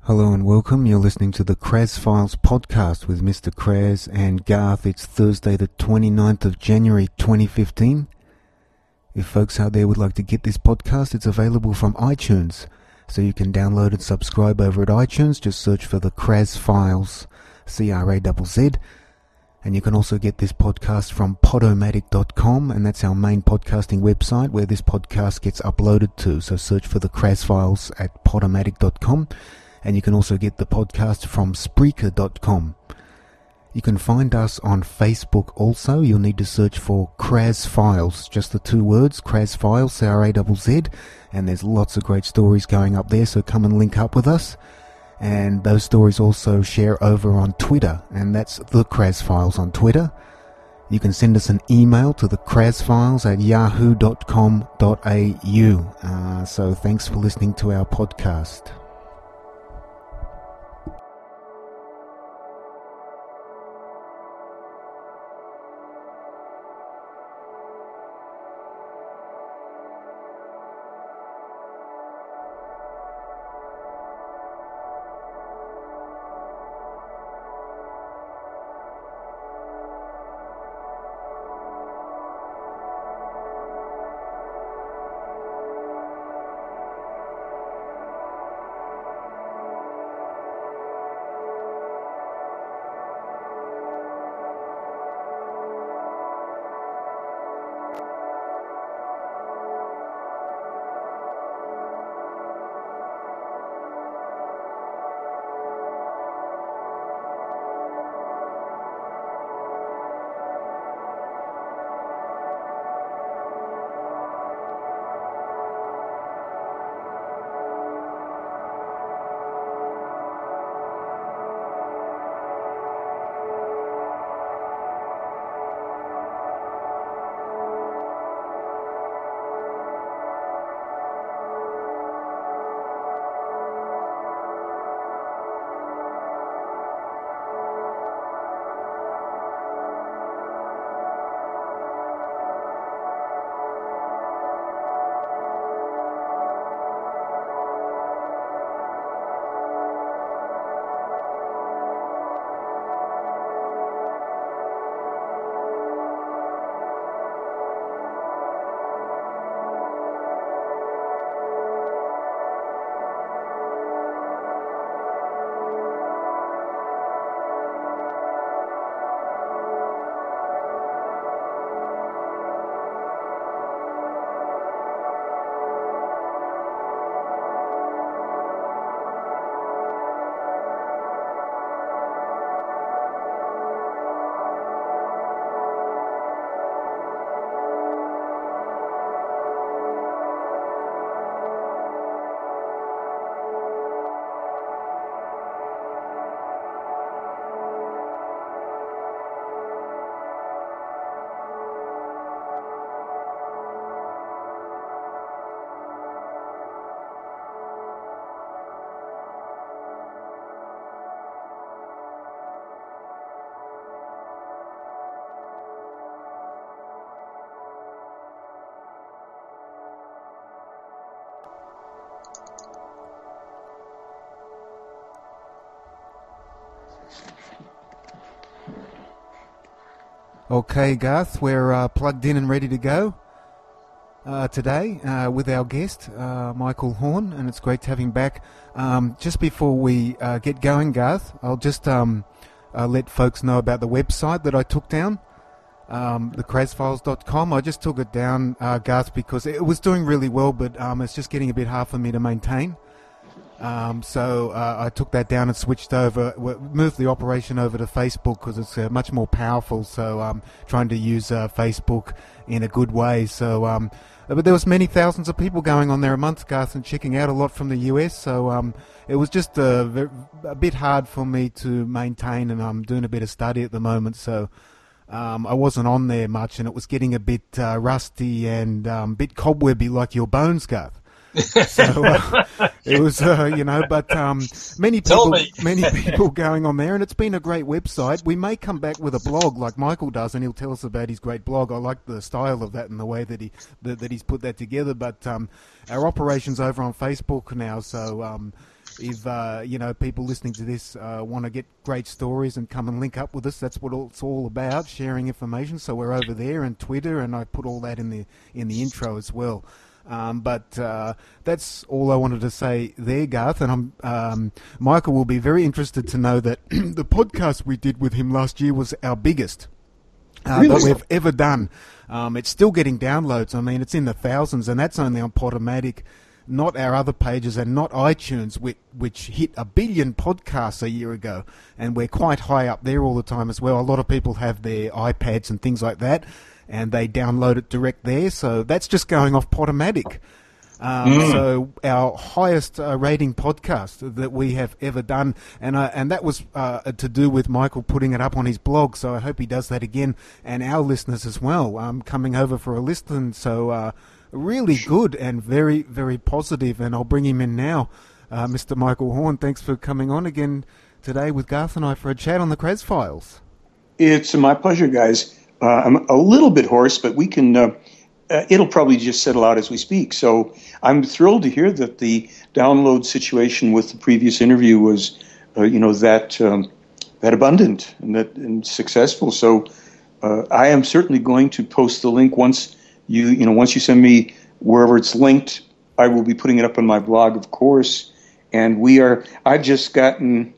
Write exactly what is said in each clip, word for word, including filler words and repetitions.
Hello and welcome. You're listening to the Kraz Files podcast with Mister Kraz and Garth. It's Thursday the twenty-ninth of January twenty fifteen. If folks out there would like to get this podcast, it's available from iTunes. So you can download and subscribe over at iTunes. Just search for the Kraz Files, C R A Z Z. And you can also get this podcast from podomatic dot com, and that's our main podcasting website where this podcast gets uploaded to. So search for the Kraz Files at podomatic dot com. And you can also get the podcast from Spreaker dot com. You can find us on Facebook also. You'll need to search for Kraz Files, just the two words, Kraz Files, C R A Z Z. And there's lots of great stories going up there, so come and link up with us. And those stories also share over on Twitter, and that's the Kraz Files on Twitter. You can send us an email to the Kraz Files at yahoo dot com dot a u. Uh, so thanks for listening to our podcast. Okay, Garth, we're uh, plugged in and ready to go uh, today uh, with our guest, uh, Michael Horn, and it's great to have him back. Um, just before we uh, get going, Garth, I'll just um, uh, let folks know about the website that I took down, um, the kraz files dot com. I just took it down, uh, Garth, because it was doing really well, but um, it's just getting a bit hard for me to maintain. Um, so uh, I took that down and switched over, moved the operation over to Facebook because it's uh, much more powerful. So I'm um, trying to use uh, Facebook in a good way. So, um, but there was many thousands of people going on there a month, Garth, and checking out a lot from the U S. So um, it was just a, a bit hard for me to maintain, and I'm doing a bit of study at the moment. So um, I wasn't on there much, and it was getting a bit uh, rusty and um, a bit cobwebby like your bones, Garth. So uh, it was, uh, you know, but um, many people, many people going on there, and it's been a great website. We may come back with a blog like Michael does, and he'll tell us about his great blog. I like the style of that and the way that he that, that he's put that together. But um, our operation's over on Facebook now, so um, if uh, you know people listening to this uh, want to get great stories and come and link up with us, that's what it's all about, sharing information. So we're over there, and Twitter, and I put all that in the in the intro as well. Um, but uh, that's all I wanted to say there, Garth. And I'm, um, Michael will be very interested to know that the podcast we did with him last year was our biggest uh, really? that we've ever done. Um, it's still getting downloads. I mean, it's in the thousands, and that's only on Podomatic, not our other pages, and not iTunes, which, which hit a billion podcasts a year ago. And we're quite high up there all the time as well. A lot of people have their iPads and things like that, and they download it direct there. So that's just going off Podomatic. Um, mm. So our highest uh, rating podcast that we have ever done, and uh, and that was uh, to do with Michael putting it up on his blog. So I hope he does that again, and our listeners as well, um, coming over for a listen. So uh, really good and very, very positive. And I'll bring him in now, uh, Mister Michael Horn. Thanks for coming on again today with Garth and I for a chat on the Kraz Files. It's my pleasure, guys. Uh, I'm a little bit hoarse, but we can. Uh, uh, it'll probably just settle out as we speak. So I'm thrilled to hear that the download situation with the previous interview was, uh, you know, that um, that abundant and that and successful. So uh, I am certainly going to post the link once you, you know, once you send me wherever it's linked. I will be putting it up on my blog, of course. And we are. I've just gotten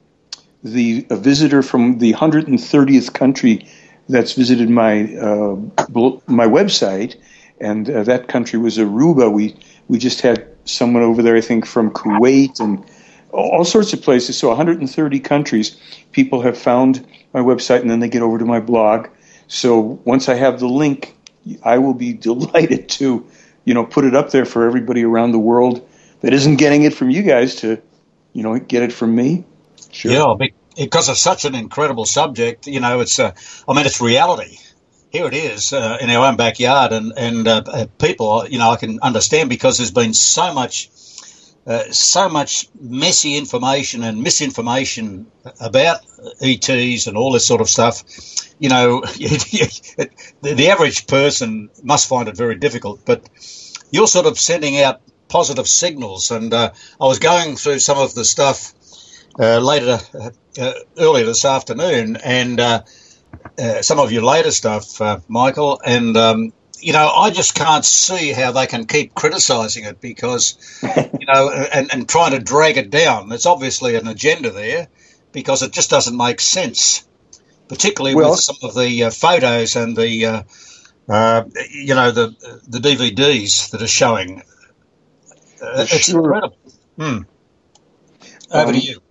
the a visitor from the one hundred thirtieth country that's visited my uh, my website, and uh, that country was Aruba. We we just had someone over there, I think, from Kuwait and all sorts of places. So one hundred thirty countries, people have found my website, and then they get over to my blog. So once I have the link, I will be delighted to, you know, put it up there for everybody around the world that isn't getting it from you guys to, you know, get it from me. Sure. Yeah, I'll be- Because it's such an incredible subject, you know, it's, uh, I mean, it's reality. Here it is uh, in our own backyard, and, and uh, people, you know, I can understand because there's been so much, uh, so much messy information and misinformation about E Ts and all this sort of stuff. You know, the, the average person must find it very difficult, but you're sort of sending out positive signals. And uh, I was going through some of the stuff Uh, later, uh, uh, earlier this afternoon, and uh, uh, some of your later stuff, uh, Michael, and, um, you know, I just can't see how they can keep criticising it because, you know, and, and trying to drag it down. There's obviously an agenda there because it just doesn't make sense, particularly well, with some of the uh, photos and the, uh, uh, you know, the the D V Ds that are showing. Uh, it's sure. incredible. Hmm. Over um, to you.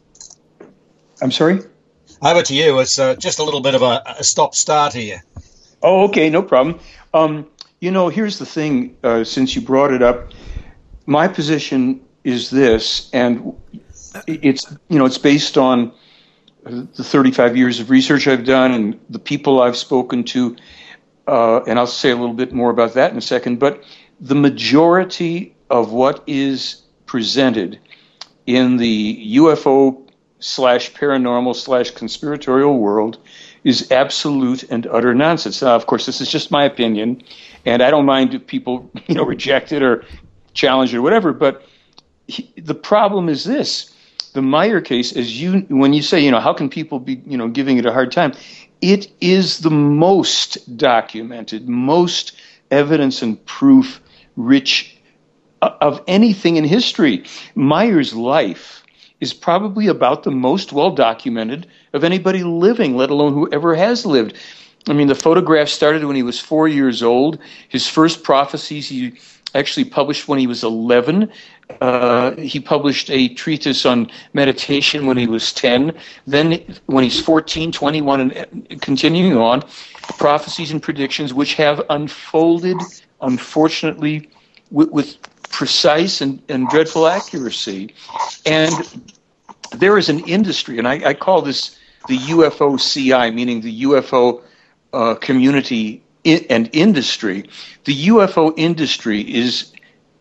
I'm sorry? Over to you. It's uh, just a little bit of a, a stop-start here. Oh, okay, no problem. Um, you know, here's the thing, uh, since you brought it up, my position is this, and it's, you know, it's based on the thirty-five years of research I've done and the people I've spoken to, uh, and I'll say a little bit more about that in a second, but the majority of what is presented in the U F O slash paranormal slash conspiratorial world is absolute and utter nonsense. Now, of course, this is just my opinion, and I don't mind if people, you know, reject it or challenge it or whatever, but he, the problem is this. The Meyer case, as you, when you say, you know, how can people be, you know, giving it a hard time? It is the most documented, most evidence and proof rich of anything in history. Meyer's life is probably about the most well-documented of anybody living, let alone whoever has lived. I mean, the photograph started when he was four years old. His first prophecies he actually published when he was eleven. Uh, he published a treatise on meditation when he was ten. Then when he's fourteen, twenty-one, and continuing on, prophecies and predictions which have unfolded, unfortunately, with, with precise and, and dreadful accuracy. And there is an industry, and I, I call this the U F O C I, meaning the U F O uh, community in, and industry. The U F O industry is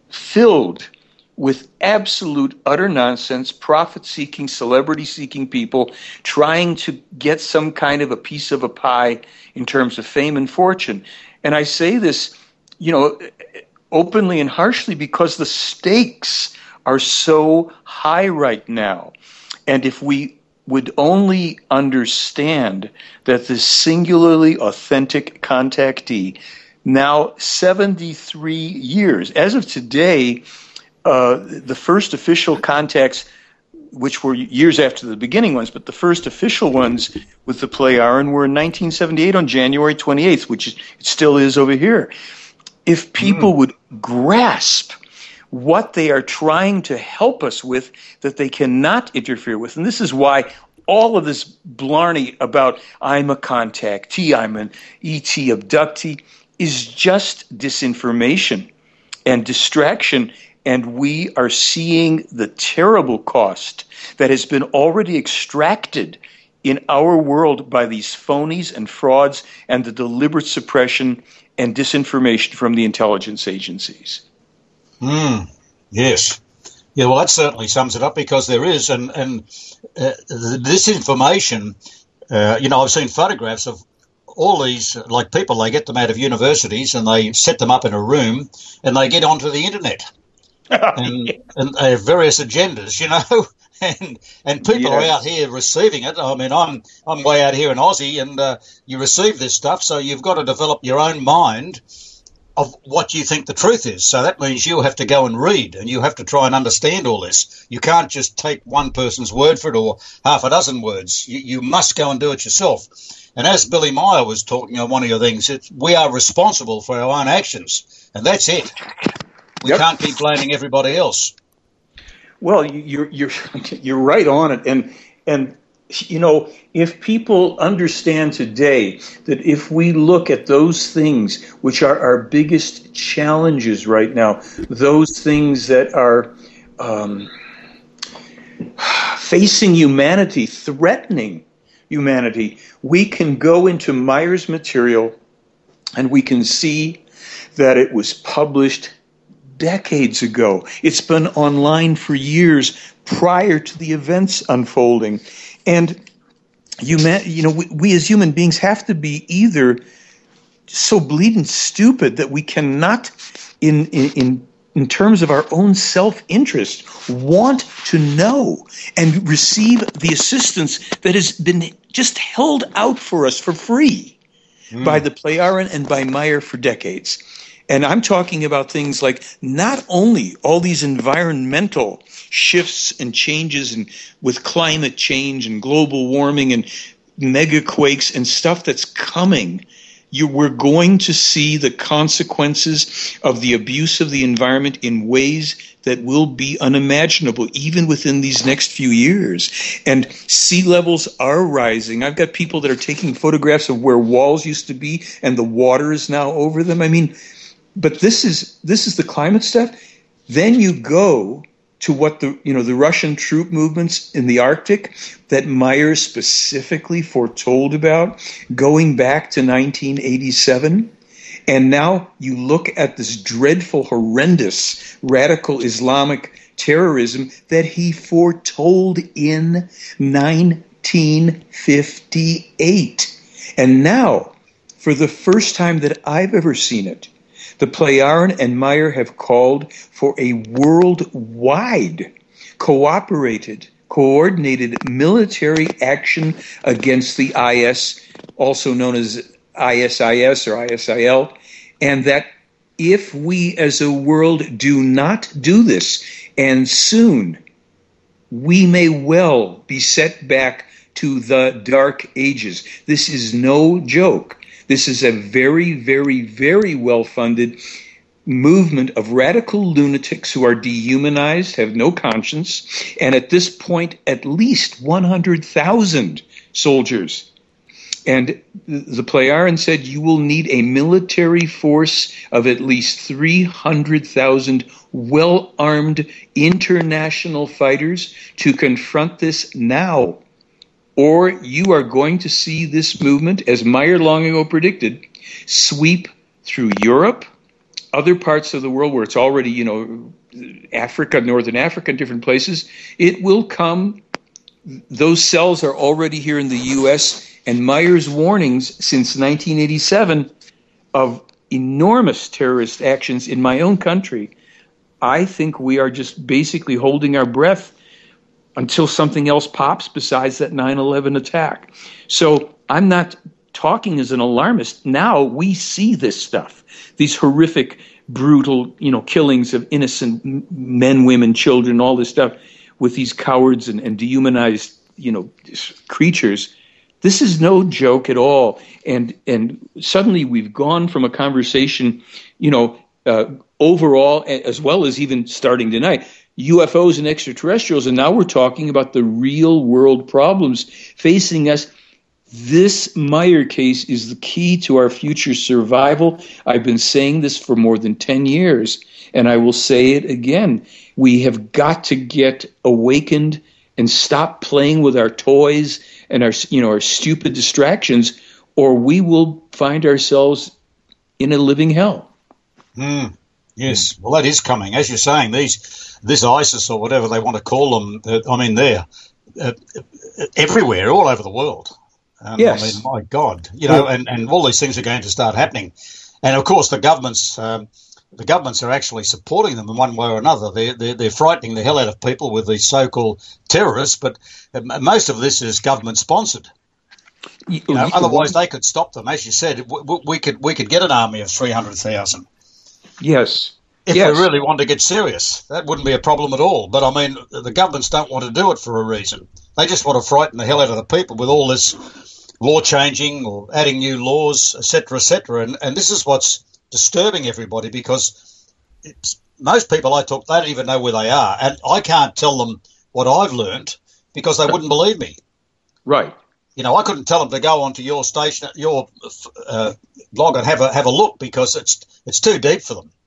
filled with absolute utter nonsense, profit-seeking, celebrity-seeking people trying to get some kind of a piece of a pie in terms of fame and fortune. And I say this, you know, openly and harshly because the stakes are so high right now. And if we would only understand that this singularly authentic contactee, now seventy-three years, as of today, uh, the first official contacts, which were years after the beginning ones, but the first official ones with the Plejaren were in nineteen seventy-eight on January twenty-eighth, which it still is over here. If people mm. would grasp what they are trying to help us with that they cannot interfere with, and this is why all of this blarney about I'm a contactee, I'm an E T abductee, is just disinformation and distraction. And we are seeing the terrible cost that has been already extracted in our world by these phonies and frauds and the deliberate suppression and disinformation from the intelligence agencies. Mm, yes. Yeah, well, that certainly sums it up because there is, and, and uh, this information, uh, you know, I've seen photographs of all these, like people, they get them out of universities and they set them up in a room and they get onto the internet. and, and they have various agendas, you know, and and people yes. are out here receiving it. I mean, I'm I'm way out here in Aussie, and uh, you receive this stuff, so you've got to develop your own mind of what you think the truth is. So that means you have to go and read, and you have to try and understand all this. You can't just take one person's word for it or half a dozen words. You, you must go and do it yourself. And as Billy Meier was talking on one of your things, it's, we are responsible for our own actions, and that's it. We yep. can't keep blaming everybody else. Well, you're you're you're right on it, and and you know, if people understand today that if we look at those things which are our biggest challenges right now, those things that are um, facing humanity, threatening humanity, we can go into Meier's material and we can see that it was published decades ago. It's been online for years prior to the events unfolding. And you, you know, we, we as human beings have to be either so bleeding stupid that we cannot, in in in terms of our own self-interest, want to know and receive the assistance that has been just held out for us for free mm. by the Plejaren and by Meier for decades. And I'm talking about things like not only all these environmental shifts and changes and with climate change and global warming and megaquakes and stuff that's coming. You, we're going to see the consequences of the abuse of the environment in ways that will be unimaginable even within these next few years. And sea levels are rising. I've got people that are taking photographs of where walls used to be and the water is now over them. I mean, but this is this is the climate stuff. Then you go to what the you know the Russian troop movements in the Arctic that Meier specifically foretold about going back to nineteen eighty-seven. And now you look at this dreadful, horrendous, radical Islamic terrorism that he foretold in nineteen fifty-eight. And now, for the first time that I've ever seen it, the Plejaren and Meier have called for a worldwide, cooperated, coordinated military action against the I S, also known as I S I S or I S I L, and that if we as a world do not do this, and soon, we may well be set back to the Dark Ages. This is no joke. This is a very, very, very well-funded movement of radical lunatics who are dehumanized, have no conscience, and at this point, at least one hundred thousand soldiers. And the Plejaren said you will need a military force of at least three hundred thousand well-armed international fighters to confront this now. Or you are going to see this movement, as Meier long ago predicted, sweep through Europe, other parts of the world where it's already, you know, Africa, Northern Africa, different places, it will come. Those cells are already here in the U S, and Myers' warnings since nineteen eighty-seven of enormous terrorist actions in my own country, I think we are just basically holding our breath until something else pops besides that nine eleven attack. So I'm not talking as an alarmist. Now we see this stuff, these horrific, brutal, you know, killings of innocent men, women, children, all this stuff with these cowards and, and dehumanized, you know, creatures. This is no joke at all. And and suddenly we've gone from a conversation, you know, uh, overall, as well as even starting tonight, U F Os and extraterrestrials, and now we're talking about the real world problems facing us. This Meyer case is the key to our future survival. I've been saying this for more than ten years, and I will say it again. We have got to get awakened and stop playing with our toys and our, you know, our stupid distractions, or we will find ourselves in a living hell. Mm, yes, well, that is coming. As you're saying, these this ISIS or whatever they want to call them, uh, I mean, they're uh, everywhere, all over the world. Um, yes. I mean, my God, you know, and, and all these things are going to start happening. And, of course, the governments um, the governments are actually supporting them in one way or another. They're, they're, they're frightening the hell out of people with these so-called terrorists, but most of this is government-sponsored. You know, otherwise, they could stop them. As you said, we, we could we could get an army of three hundred thousand. Yes. If yes. we really wanted to get serious, that wouldn't be a problem at all. But, I mean, the governments don't want to do it for a reason. They just want to frighten the hell out of the people with all this law changing or adding new laws, et cetera, et cetera. And, and this is what's disturbing everybody, because it's, most people I talk, they don't even know where they are. And I can't tell them what I've learned because they wouldn't believe me. Right. You know, I couldn't tell them to go onto your station, your uh, blog and have a have a look because it's it's too deep for them.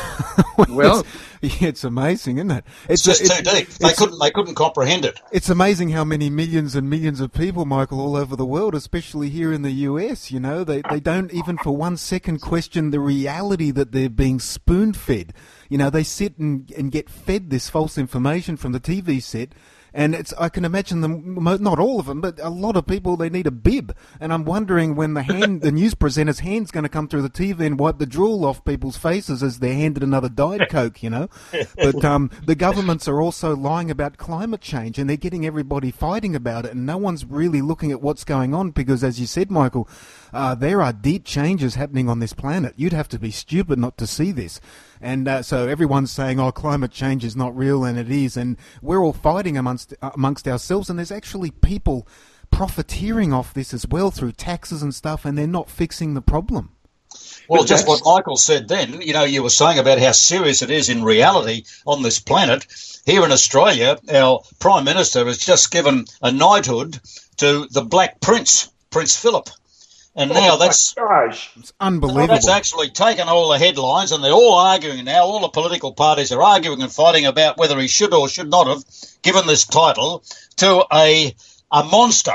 Well, it's, it's amazing, isn't it? It's, it's just it, too deep. They couldn't they couldn't comprehend it. It's amazing how many millions and millions of people, Michael, all over the world, especially here in the U S, you know, they, they don't even for one second question the reality that they're being spoon-fed. You know, they sit and, and get fed this false information from the T V set. And it's, I can imagine them, not all of them, but a lot of people, they need a bib. And I'm wondering when the hand, the news presenter's hand's going to come through the T V and wipe the drool off people's faces as they're handed another Diet Coke, you know. But um, the governments are also lying about climate change, and they're getting everybody fighting about it, and no one's really looking at what's going on because, as you said, Michael, uh, there are deep changes happening on this planet. You'd have to be stupid not to see this. And uh, so everyone's saying, oh, climate change is not real, and it is. And we're all fighting amongst, uh, amongst ourselves, and there's actually people profiteering off this as well through taxes and stuff, and they're not fixing the problem. Well, just what Michael said then, you know, you were saying about how serious it is in reality on this planet. Here in Australia, our Prime Minister has just given a knighthood to the Black Prince, Prince Philip. And now oh that's gosh. It's unbelievable. That's actually taken all the headlines, and they're all arguing now. All the political parties are arguing and fighting about whether he should or should not have given this title to a a monster.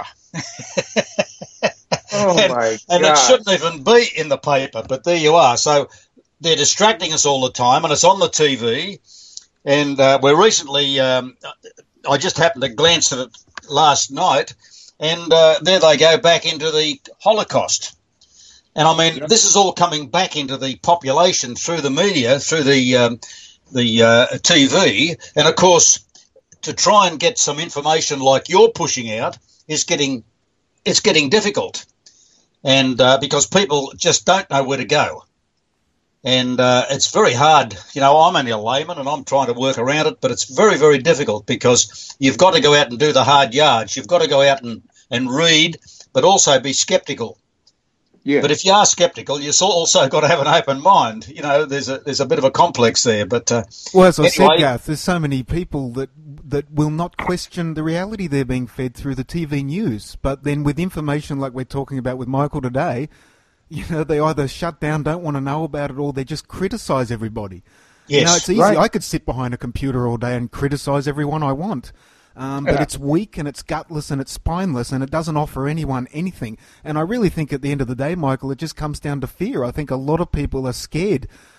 Oh and, my God! And it shouldn't even be in the paper, but there you are. So they're distracting us all the time, and it's on the T V. And uh, we're recently, um, I just happened to glance at it last night. And uh, there they go back into the Holocaust. And, I mean, this is all coming back into the population through the media, through the um, the uh, T V. And, of course, to try and get some information like you're pushing out is getting it's getting difficult. And uh, because people just don't know where to go. And uh, it's very hard. You know, I'm only a layman and I'm trying to work around it, but it's very, very difficult because you've got to go out and do the hard yards. You've got to go out and, and read, but also be sceptical. Yeah. But if you are sceptical, you've also got to have an open mind. You know, there's a there's a bit of a complex there. But uh, well, as I anyway, said, Garth, there's so many people that that will not question the reality they're being fed through the T V news. But then with information like we're talking about with Michael today, you know, they either shut down, don't want to know about it, or they just criticise everybody. Yes, you know, it's easy. Right. I could sit behind a computer all day and criticise everyone I want. Um, but Yeah. it's weak and it's gutless and it's spineless and it doesn't offer anyone anything. And I really think at the end of the day, Michael, it just comes down to fear. I think a lot of people are scared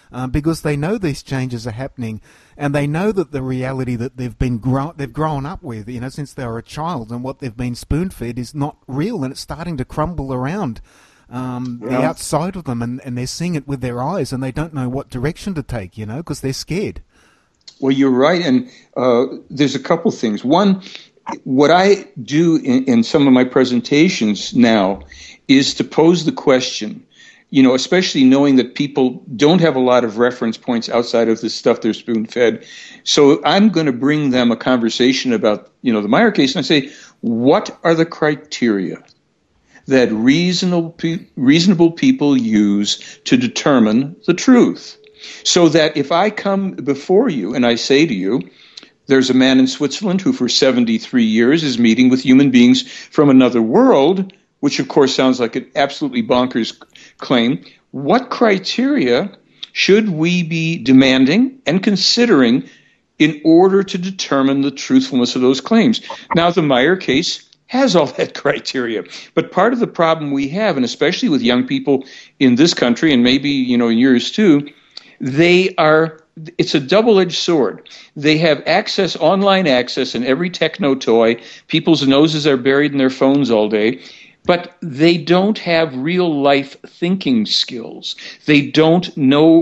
uh, because they know these changes are happening, and they know that the reality that they've been grow- they've grown up with, you know, since they were a child, and what they've been spoon-fed is not real, and it's starting to crumble around um, yeah. the outside of them, and, and they're seeing it with their eyes, and they don't know what direction to take, you know, because they're scared. Well, you're right, and uh, there's a couple things. One, what I do in, in some of my presentations now is to pose the question, you know, especially knowing that people don't have a lot of reference points outside of the stuff they're spoon-fed. So I'm going to bring them a conversation about, you know, the Meyer case, and I say, what are the criteria that reasonable pe- reasonable people use to determine the truth? So that if I come before you and I say to you, there's a man in Switzerland who for seventy-three years is meeting with human beings from another world, which of course sounds like an absolutely bonkers claim. What criteria should we be demanding and considering in order to determine the truthfulness of those claims? Now, the Meyer case has all that criteria. But part of the problem we have, and especially with young people in this country and maybe, you know, in yours too, they are, it's a double-edged sword. They have access, online access in every techno toy. People's noses are buried in their phones all day. But they don't have real-life thinking skills. They don't know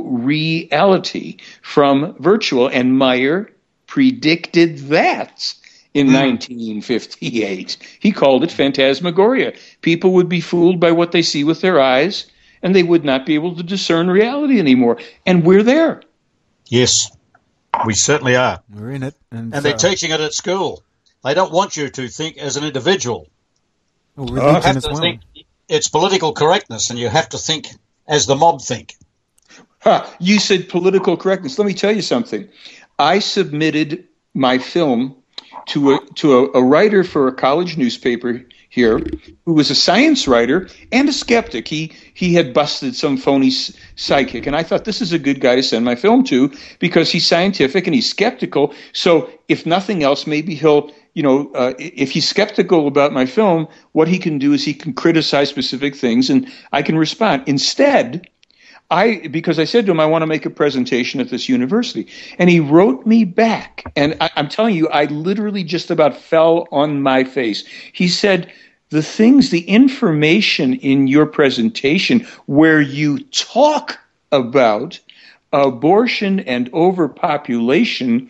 reality from virtual. And Meyer predicted that in mm. nineteen fifty-eight. He called it phantasmagoria. People would be fooled by what they see with their eyes, and they would not be able to discern reality anymore. And we're there. Yes, we certainly are. We're in it. And, and they're uh, teaching it at school. They don't want you to think as an individual. Well, religion you have as to well. think it's political correctness, and you have to think as the mob think. Huh, you said political correctness. Let me tell you something. I submitted my film to a to a, a writer for a college newspaper here, who was a science writer and a skeptic. He he had busted some phony psychic, and I thought this is a good guy to send my film to because he's scientific and he's skeptical. So if nothing else, maybe he'll, you know, uh, if he's skeptical about my film, what he can do is he can criticize specific things, and I can respond. Instead, I because I said to him, I want to make a presentation at this university, and he wrote me back, and I, I'm telling you, I literally just about fell on my face. He said, the things, the information in your presentation where you talk about abortion and overpopulation,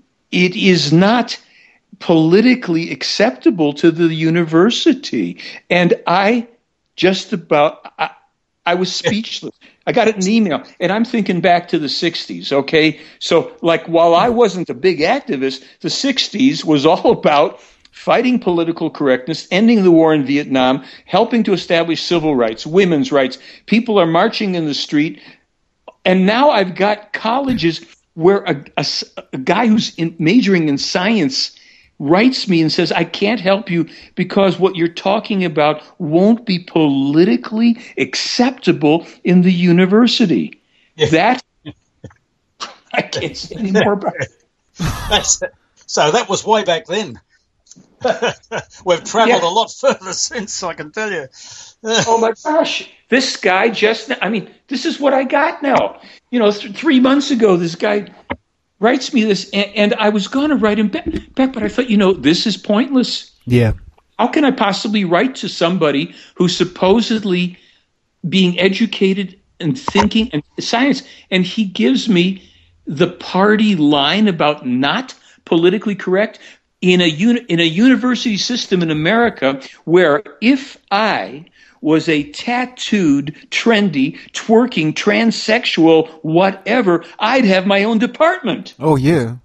it is not politically acceptable to the university. And I just about, I, I was speechless. I got it in an email, and I'm thinking back to the sixties, okay? So, like, while I wasn't a big activist, the sixties was all about fighting political correctness, ending the war in Vietnam, helping to establish civil rights, women's rights. People are marching in the street. And now I've got colleges where a, a, a guy who's in, majoring in science writes me and says, I can't help you because what you're talking about won't be politically acceptable in the university. Yeah. That, I can't say any more about it. That's, so that was way back then. We've travelled yeah. a lot further since, I can tell you. Oh my gosh. This guy just, I mean, this is what I got now. You know, th- three months ago, this guy writes me this, and, and I was going to write him back, back, but I thought, you know, this is pointless. Yeah. How can I possibly write to somebody who's supposedly being educated and thinking and science, and he gives me the party line about not politically correct in a uni- in a university system in America where if I was a tattooed, trendy, twerking, transsexual, whatever, I'd have my own department. Oh, yeah.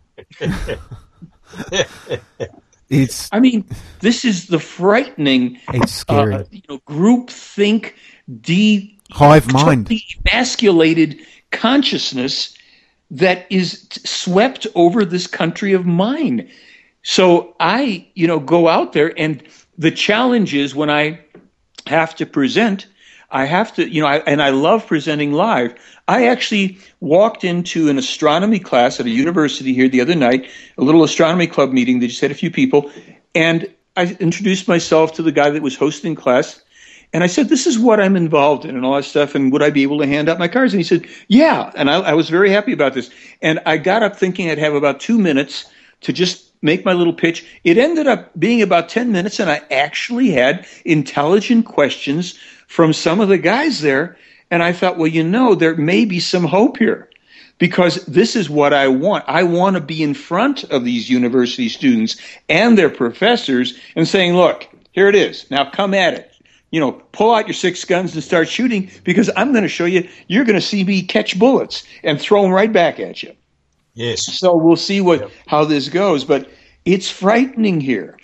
It's. I mean, this is the frightening, it's scary. Uh, you know, group think, de- hive mind, emasculated consciousness that is t- swept over this country of mine. So I, you know, go out there, and the challenge is when I have to present, I have to, you know, I, and I love presenting live. I actually walked into an astronomy class at a university here the other night, a little astronomy club meeting. They just had a few people, and I introduced myself to the guy that was hosting class, And I said, this is what I'm involved in and all that stuff, and would I be able to hand out my cards? And he said, yeah. And I, I was very happy about this. And I got up thinking I'd have about two minutes to just make my little pitch. It ended up being about ten minutes, and I actually had intelligent questions from some of the guys there. And I thought, well, you know, there may be some hope here, because this is what I want. I want to be in front of these university students and their professors and saying, look, here it is. Now come at it. You know, pull out your six guns and start shooting, because I'm going to show you, you're going to see me catch bullets and throw them right back at you. Yes. So we'll see what Yep. how this goes. But it's frightening here.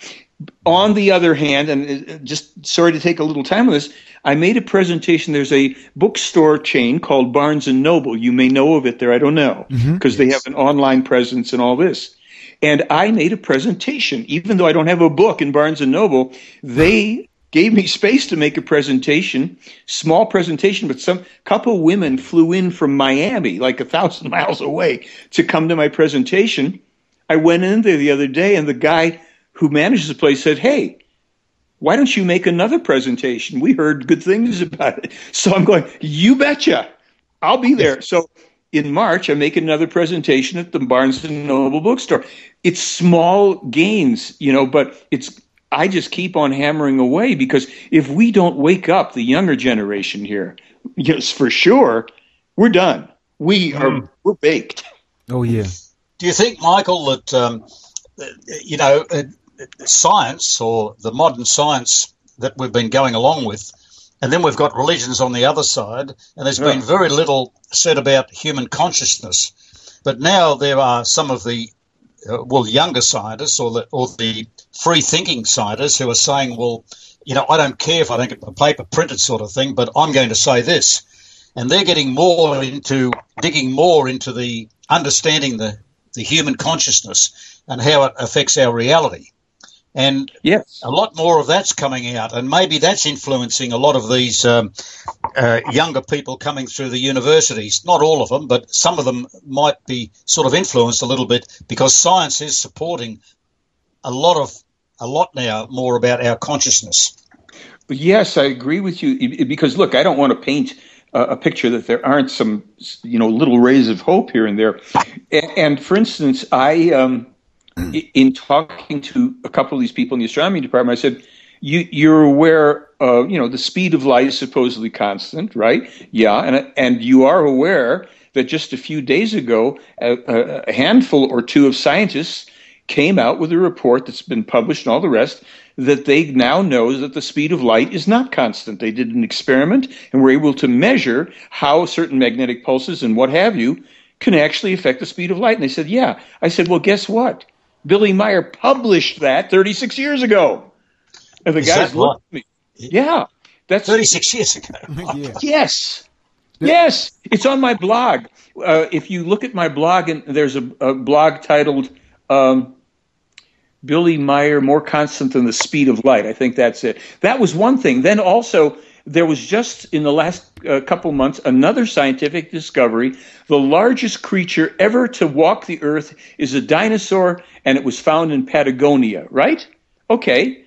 On the other hand, and just sorry to take a little time on this, I made a presentation. There's a bookstore chain called Barnes and Noble. You may know of it there. I don't know, because mm-hmm. they have an online presence and all this. And I made a presentation. Even though I don't have a book in Barnes and Noble, they gave me space to make a presentation, small presentation, but some couple women flew in from Miami, like a thousand miles away, to come to my presentation. I went in there the other day, and the guy who manages the place said, hey, why don't you make another presentation? We heard good things about it. So I'm going, you betcha. I'll be there. So in March, I make another presentation at the Barnes and Noble bookstore. It's small gains, you know, but it's, I just keep on hammering away, because if we don't wake up the younger generation here, yes, for sure, we're done. We are, mm. we're baked. Oh, yeah. Do you think, Michael, that, um, you know, uh, science, or the modern science that we've been going along with, and then we've got religions on the other side, and there's yeah. been very little said about human consciousness. But now there are some of the, uh, well, younger scientists, or the, or the free-thinking scientists, who are saying, well, you know, I don't care if I don't get my paper printed, sort of thing, but I'm going to say this. And they're getting more into, digging more into the understanding the, the human consciousness and how it affects our reality. And yes. a lot more of that's coming out, and maybe that's influencing a lot of these um, uh, younger people coming through the universities. Not all of them, but some of them might be sort of influenced a little bit, because science is supporting a lot of a lot now more about our consciousness. Yes, I agree with you, because look, I don't want to paint a, a picture that there aren't some, you know, little rays of hope here and there. And, and for instance, I. Um, in talking to a couple of these people in the astronomy department, I said, you, you're aware of, you know, the speed of light is supposedly constant, right? Yeah. And, and you are aware that just a few days ago, a, a handful or two of scientists came out with a report that's been published and all the rest, that they now know that the speed of light is not constant. They did an experiment and were able to measure how certain magnetic pulses and what have you can actually affect the speed of light. And they said, yeah. I said, well, guess what? Billy Meier published that thirty-six years ago. And the Is guys that looked at me. Yeah. That's thirty-six years ago. yeah. Yes. Yes. It's on my blog. Uh, if you look at my blog, and there's a, a blog titled um, Billy Meier, More Constant Than the Speed of Light. I think that's it. That was one thing. Then also, there was just in the last uh, couple months another scientific discovery. The largest creature ever to walk the earth is a dinosaur, and it was found in Patagonia, right? Okay.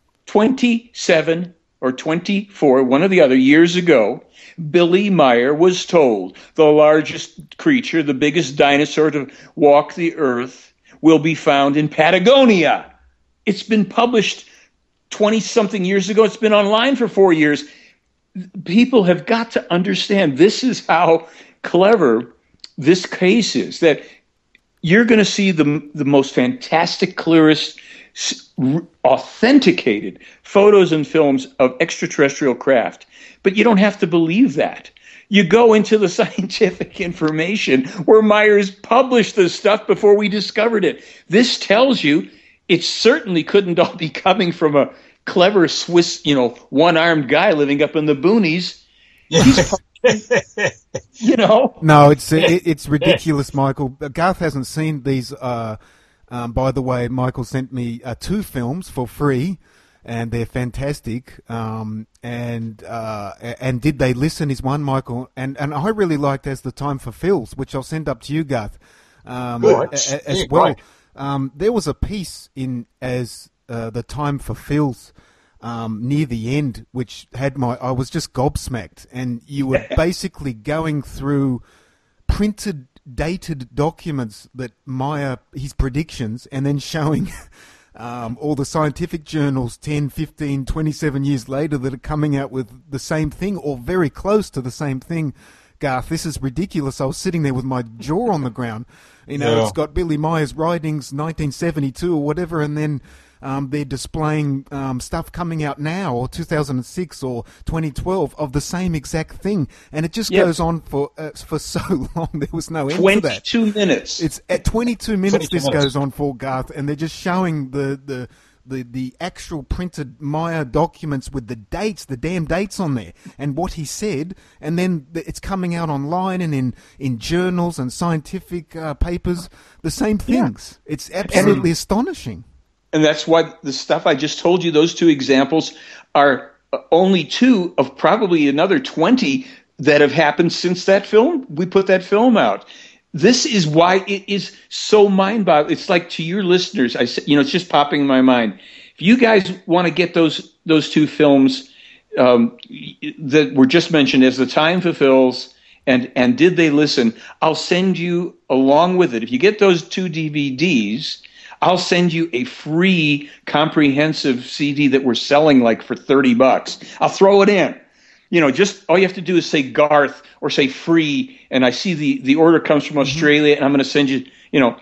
twenty-seven or twenty-four, one or the other, years ago, Billy Meier was told the largest creature, the biggest dinosaur to walk the earth, will be found in Patagonia. It's been published twenty-something years ago. It's been online for four years. People have got to understand this is how clever this case is, that you're going to see the, the most fantastic, clearest, authenticated photos and films of extraterrestrial craft. But you don't have to believe that. You go into the scientific information where Myers published this stuff before we discovered it. This tells you it certainly couldn't all be coming from a clever Swiss, you know, one-armed guy living up in the boonies. He's, you know. No, it's it, it's ridiculous, Michael. Garth hasn't seen these. Uh, um, by the way, Michael sent me uh, two films for free, and they're fantastic. Um, and uh, and did they listen? Is one, Michael, and and I really liked As the Time Fulfills, which I'll send up to you, Garth, um, as, as yeah, well. Right. Um, there was a piece in As uh, the Time Fulfills. um, near the end, which had my, I was just gobsmacked, and you were basically going through printed, dated documents that Maya, his predictions, and then showing um, all the scientific journals ten, fifteen, twenty-seven years later that are coming out with the same thing or very close to the same thing. Garth, this is ridiculous. I was sitting there with my jaw on the ground. You know, yeah. It's got Billy Meyer's writings, nineteen seventy-two or whatever, and then um, they're displaying um, stuff coming out now, or two thousand six or twenty twelve, of the same exact thing. And it just yep. goes on for uh, for so long. There was no end to that. twenty-two minutes. It's at twenty-two minutes twenty-two this minutes. goes on for, Garth, and they're just showing the... the The, the actual printed Maya documents with the dates, the damn dates on there, and what he said, and then it's coming out online and in, in journals and scientific uh, papers, the same things. Yeah. It's absolutely and, astonishing. And that's why the stuff I just told you, those two examples, are only two of probably another twenty that have happened since that film. We put that film out. This is why it is so mind-boggling. It's like, to your listeners, I said, you know, it's just popping in my mind. If you guys want to get those those two films um, that were just mentioned, As the Time Fulfills and and Did They Listen, I'll send you along with it. If you get those two D V Ds, I'll send you a free comprehensive C D that we're selling like for thirty bucks. I'll throw it in. You know, just all you have to do is say Garth or say free, and I see the, the order comes from Australia, mm-hmm. and I'm going to send you, you know.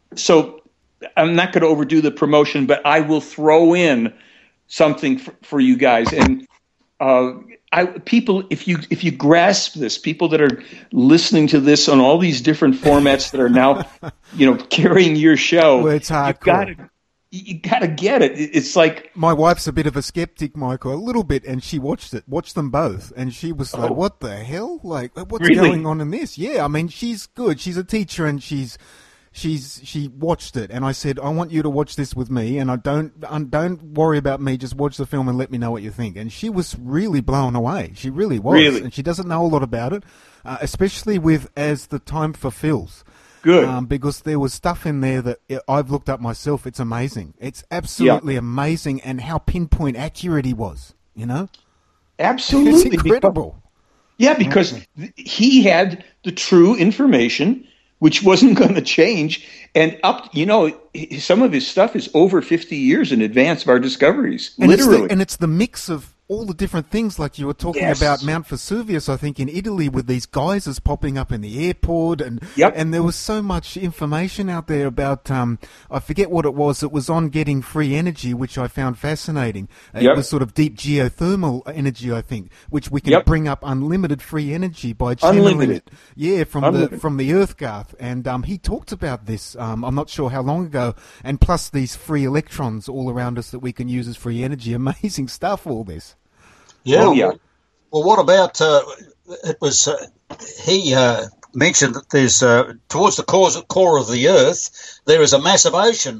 So I'm not going to overdo the promotion, but I will throw in something for, for you guys. And uh, I, people, if you if you grasp this, people that are listening to this on all these different formats that are now, you know, carrying your show, well, it's hardcore. You've got to, You gotta get it. It's like, my wife's a bit of a skeptic, Michael, a little bit, and she watched it, watched them both, and she was like, oh, "What the hell? Like, what's really? going on in this?" Yeah, I mean, she's good. She's a teacher, and she's she's she watched it, and I said, "I want you to watch this with me, and I don't um, don't worry about me. Just watch the film and let me know what you think." And she was really blown away. She really was, really? And she doesn't know a lot about it, uh, especially with As the Time Fulfills. Good. Um, because there was stuff in there that I've looked up myself. It's amazing. It's absolutely yeah. amazing, and how pinpoint accurate he was, you know? Absolutely. It's incredible. Because, yeah, because he had the true information, which wasn't going to change. And up, you know, some of his stuff is over fifty years in advance of our discoveries, and literally. It's the, and it's the mix of all the different things, like you were talking yes. about Mount Vesuvius, I think, in Italy, with these geysers popping up in the airport, and yep. and there was so much information out there about, um, I forget what it was, it was on getting free energy, which I found fascinating. Yep. It was sort of deep geothermal energy, I think, which we can yep. bring up unlimited free energy by channeling unlimited. it. Yeah, from unlimited. the from the Earth, Garth. And um, he talked about this, um, I'm not sure how long ago, and plus these free electrons all around us that we can use as free energy. Amazing stuff, all this. Yeah. Oh, yeah. Well, what about, uh, it was, uh, he uh, mentioned that there's, uh, towards the core, core of the Earth, there is a massive ocean.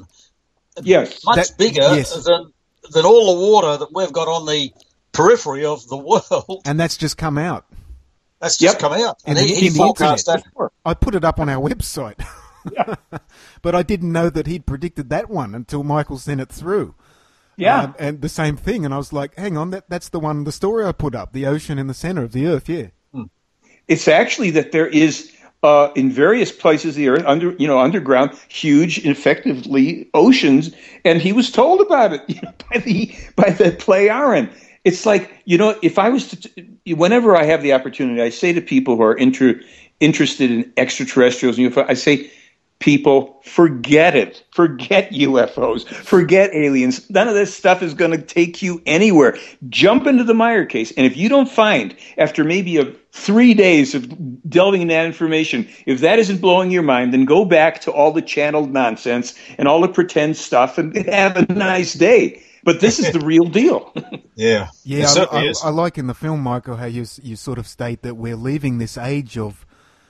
Yes. Much that, bigger yes. than than all the water that we've got on the periphery of the world. And that's just come out. That's just yep. come out. And and he, he, he forecast that. I put it up on our website. Yeah. But I didn't know that he'd predicted that one until Michael sent it through. Yeah. Um, and the same thing. And I was like, hang on, that that's the one, the story I put up, the ocean in the center of the Earth, yeah. It's actually that there is, uh, in various places of the Earth, under you know, underground, huge, effectively, oceans, and he was told about it you know, by the by the Plejaren. It's like, you know, if I was to, whenever I have the opportunity, I say to people who are inter, interested in extraterrestrials and U F Os, I say, people, forget it. Forget U F Os. Forget aliens. None of this stuff is going to take you anywhere. Jump into the Meyer case, and if you don't find, after maybe a three days of delving into that information, if that isn't blowing your mind, then go back to all the channeled nonsense and all the pretend stuff and have a nice day. But this is the real deal. Yeah. Yeah, I, I, I like in the film, Michael, how you you sort of state that we're leaving this age of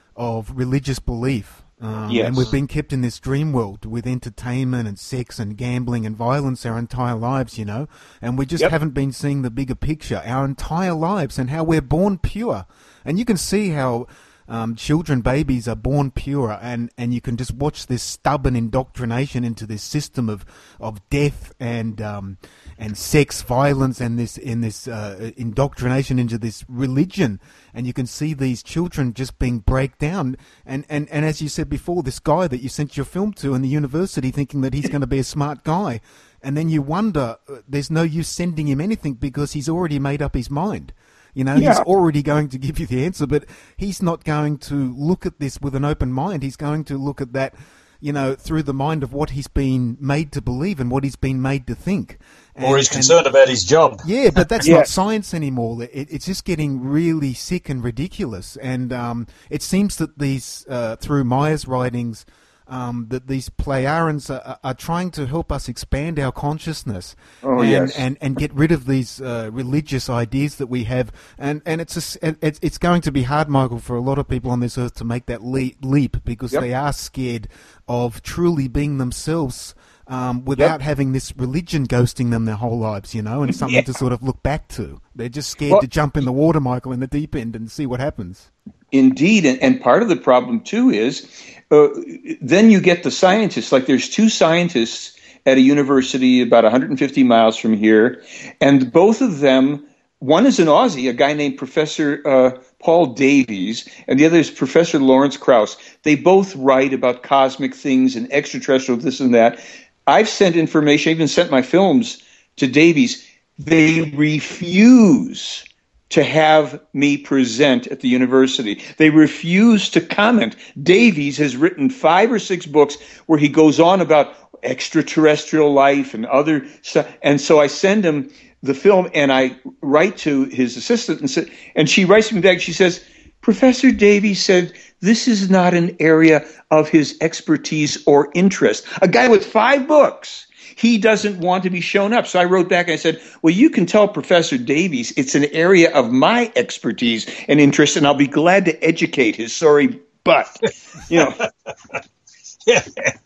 of religious belief. Um, yes. And we've been kept in this dream world with entertainment and sex and gambling and violence our entire lives, you know, and we just yep. haven't been seeing the bigger picture our entire lives and how we're born pure. And you can see how Um, children, babies are born pure, and, and you can just watch this stubborn indoctrination into this system of of death and um, and sex, violence, and this in this uh, indoctrination into this religion, and you can see these children just being break down. And, and, and as you said before, this guy that you sent your film to in the university, thinking that he's going to be a smart guy, and then you wonder uh, there's no use sending him anything because he's already made up his mind. You know, yeah. He's already going to give you the answer, but he's not going to look at this with an open mind. He's going to look at that, you know, through the mind of what he's been made to believe and what he's been made to think. And, or he's concerned and, about his job. Yeah, but that's yeah. not science anymore. It, it's just getting really sick and ridiculous. And um, it seems that these, uh, through Maya's writings, Um, that these Plejarians are, are trying to help us expand our consciousness oh, and, yes. and and get rid of these uh, religious ideas that we have, and and it's a, it's it's going to be hard, Michael, for a lot of people on this earth to make that leap, leap because yep. they are scared of truly being themselves um, without yep. having this religion ghosting them their whole lives, you know, and something yeah. to sort of look back to. They're just scared well, to jump in the water, Michael, in the deep end and see what happens. Indeed, and, and part of the problem, too, is uh, then you get the scientists. Like there's two scientists at a university about one hundred fifty miles from here, and both of them, one is an Aussie, a guy named Professor uh, Paul Davies, and the other is Professor Lawrence Krauss. They both write about cosmic things and extraterrestrial this and that. I've sent information, I even sent my films to Davies. They refuse to have me present at the university. They refuse to comment. Davies has written five or six books where he goes on about extraterrestrial life and other stuff. And so I send him the film and I write to his assistant and, say, and she writes me back. She says, Professor Davies said this is not an area of his expertise or interest. A guy with five books. He doesn't want to be shown up. So I wrote back and I said, well, you can tell Professor Davies it's an area of my expertise and interest, and I'll be glad to educate his sorry butt. You know. yeah.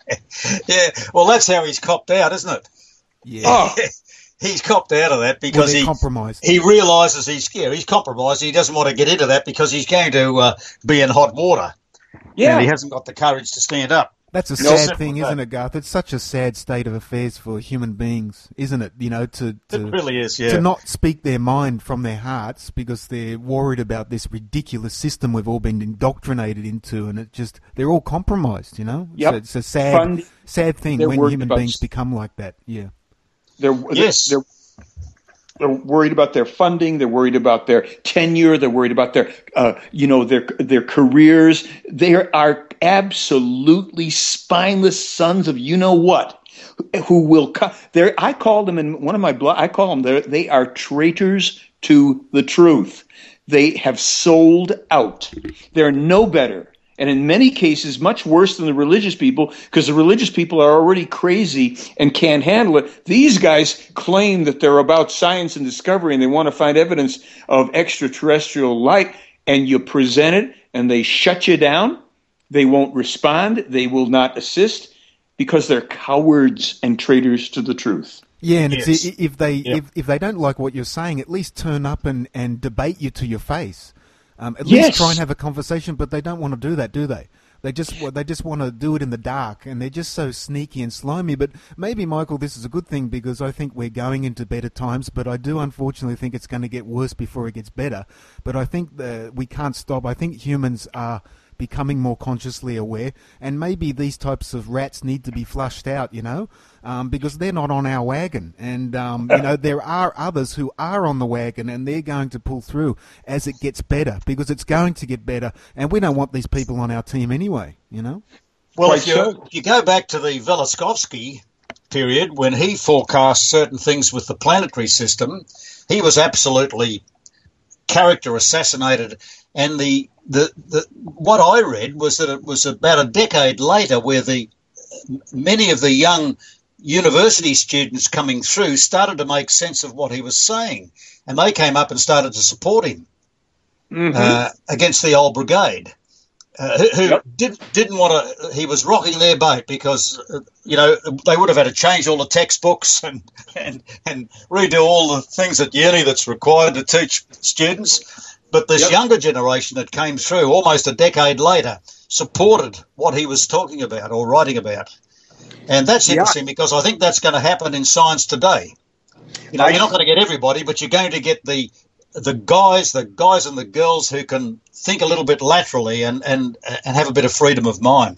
yeah. Well, that's how he's copped out, isn't it? Yeah. Oh. He's copped out of that because well, he compromised. he realises he's yeah, he's compromised. He doesn't want to get into that because he's going to uh, be in hot water. Yeah. And he hasn't got the courage to stand up. That's a No, sad thing, isn't it, Garth? It's such a sad state of affairs for human beings, isn't it? You know, to, to it really is, yeah. to not speak their mind from their hearts because they're worried about this ridiculous system we've all been indoctrinated into, and it just they're all compromised. You know, yep. so it's a sad, Fund, sad thing when human beings become like that. Yeah. They're, yes. They're, they're worried about their funding. They're worried about their tenure. They're worried about their, uh, you know, their their careers. They are absolutely spineless sons of you know what, who will come. There, I call them in one of my blogs. I call them they are traitors to the truth. They have sold out. They're no better. And in many cases, much worse than the religious people, because the religious people are already crazy and can't handle it. These guys claim that they're about science and discovery and they want to find evidence of extraterrestrial life, and you present it and they shut you down. They won't respond. They will not assist because they're cowards and traitors to the truth. Yeah, and yes. it's, if they yeah. if, if they don't like what you're saying, at least turn up and, and debate you to your face. Um, at yes. least try and have a conversation, but they don't want to do that, do they? They just they just want to do it in the dark, and they're just so sneaky and slimy. But maybe, Michael, this is a good thing because I think we're going into better times, but I do unfortunately think it's going to get worse before it gets better. But I think the, we can't stop. I think humans are becoming more consciously aware, and maybe these types of rats need to be flushed out, you know, um, because they're not on our wagon. And, um, you know, there are others who are on the wagon, and they're going to pull through as it gets better, because it's going to get better, and we don't want these people on our team anyway, you know? Well, Quite if you, so. you go back to the Velikovsky period, when he forecast certain things with the planetary system, he was absolutely character assassinated. And the, the, the what I read was that it was about a decade later where the many of the young university students coming through started to make sense of what he was saying, and they came up and started to support him mm-hmm. uh, against the old brigade, uh, who, who yep. did, didn't want to. He was rocking their boat because uh, you know they would have had to change all the textbooks and and, and redo all the things at uni that's required to teach students. But this Yep. younger generation that came through almost a decade later supported what he was talking about or writing about. And that's Yeah. interesting because I think that's going to happen in science today. You know, I- you're not going to get everybody, but you're going to get the the guys, the guys and the girls who can think a little bit laterally and, and, and have a bit of freedom of mind.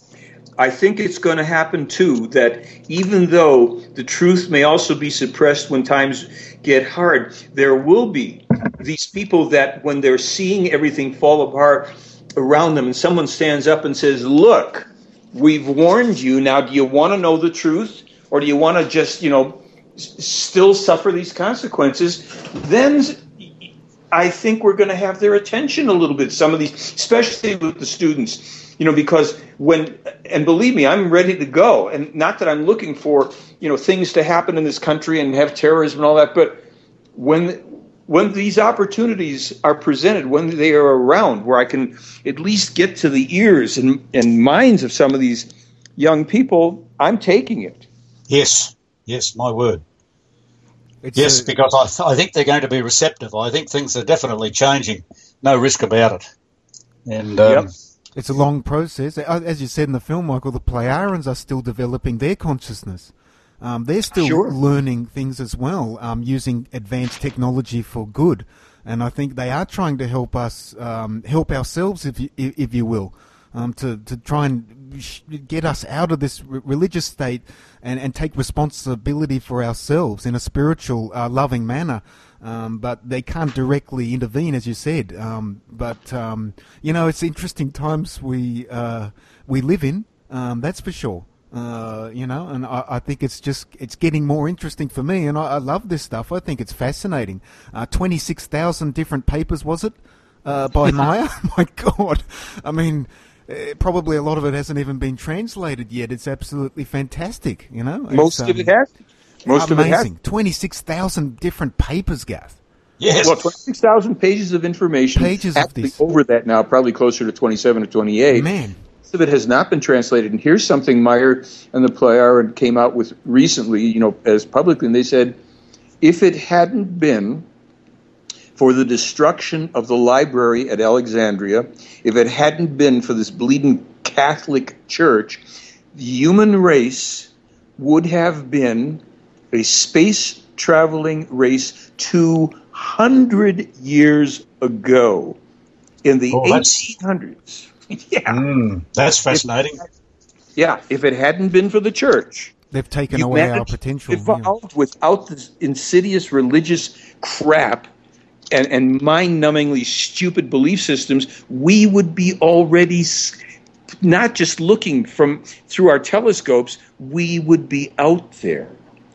I think it's going to happen, too, that even though the truth may also be suppressed when times get hard, there will be these people that when they're seeing everything fall apart around them and someone stands up and says, look, we've warned you. Now, do you want to know the truth, or do you want to just, you know, s- still suffer these consequences? Then I think we're going to have their attention a little bit, some of these, especially with the students. You know, because when, and believe me, I'm ready to go. And not that I'm looking for, you know, things to happen in this country and have terrorism and all that, but when when these opportunities are presented, when they are around, where I can at least get to the ears and, and minds of some of these young people, I'm taking it. Yes, yes, my word. It's Yes, a- because I, th- I think they're going to be receptive. I think things are definitely changing. No risk about it. And um, Yep. It's a long process. Uh, As you said in the film, Michael, the Pleiadians are still developing their consciousness. Um, they're still Sure. learning things as well, um, using advanced technology for good. And I think they are trying to help us, um, help ourselves, if you, if you will, um, to, to try and sh- get us out of this r- religious state and, and take responsibility for ourselves in a spiritual, uh, loving manner. Um, but they can't directly intervene, as you said. Um, but um, you know, it's interesting times we uh, we live in. Um, that's for sure. Uh, you know, and I, I think it's just it's getting more interesting for me, and I, I love this stuff. I think it's fascinating. Uh, Twenty six thousand different papers, was it, uh, by Meyer? My God, I mean. Uh, probably a lot of it hasn't even been translated yet. It's absolutely fantastic, you know. Most It's, of it um, has. Most of it has. amazing. Twenty-six thousand different papers, Gath. yes, Well, twenty-six thousand pages of information. Pages of Actually this. over that now, probably closer to twenty-seven or twenty-eight. Man, Most of it has not been translated. And here's something Meyer and the Pleiadians came out with recently, you know, as publicly, and they said, if it hadn't been for the destruction of the library at Alexandria, if it hadn't been for this bleeding Catholic Church, the human race would have been a space-traveling race two hundred years ago in the Oh, that's- eighteen hundreds. Yeah. Mm, that's fascinating. Yeah, if it hadn't been for the church, they've taken away our humanity potential. yeah. evolved without this insidious religious crap and, and mind-numbingly stupid belief systems, we would be already s- not just looking from through our telescopes, we would be out there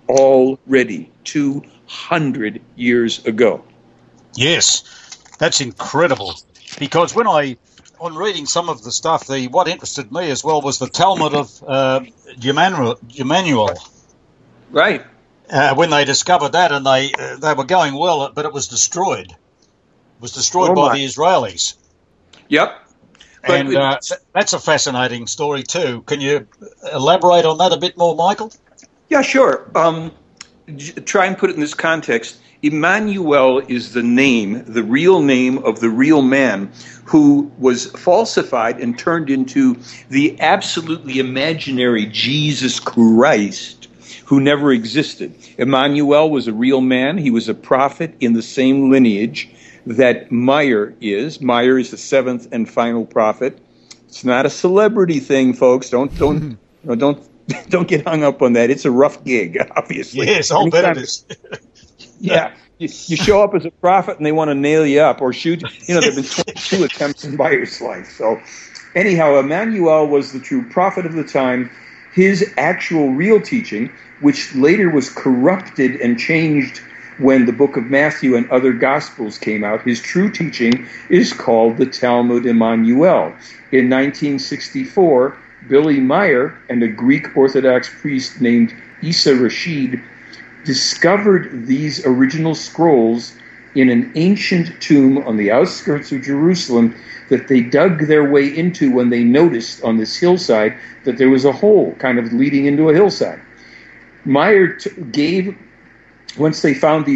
already two hundred years ago. Yes, that's incredible. Because when I, on reading some of the stuff, the what interested me as well was the Talmud of uh, Emmanuel. Emmanuel. Right. Uh, when they discovered that, and they uh, they were going well, but it was destroyed. It was destroyed Oh, by my. the Israelis. Yep. But And uh, th- that's a fascinating story too. Can you elaborate on that a bit more, Michael? Yeah, sure. Um, j- try and put it in this context. Emmanuel is the name, the real name of the real man who was falsified and turned into the absolutely imaginary Jesus Christ who never existed. Emmanuel was a real man. He was a prophet in the same lineage that Meyer is. Meyer is the seventh and final prophet. It's not a celebrity thing, folks. Don't don't no, don't don't get hung up on that. It's a rough gig, obviously. Yes, I'll bet Anytime- it is. Yeah, you, you show up as a prophet and they want to nail you up or shoot. You know, there have been twenty-two attempts in Meyer's life. So, anyhow, Emmanuel was the true prophet of the time. His actual real teaching, which later was corrupted and changed when the book of Matthew and other Gospels came out, his true teaching is called the Talmud Emmanuel. In nineteen sixty-four, Billy Meyer and a Greek Orthodox priest named Isa Rashid discovered these original scrolls in an ancient tomb on the outskirts of Jerusalem that they dug their way into when they noticed on this hillside that there was a hole kind of leading into a hillside. Meyer t- gave, once they found these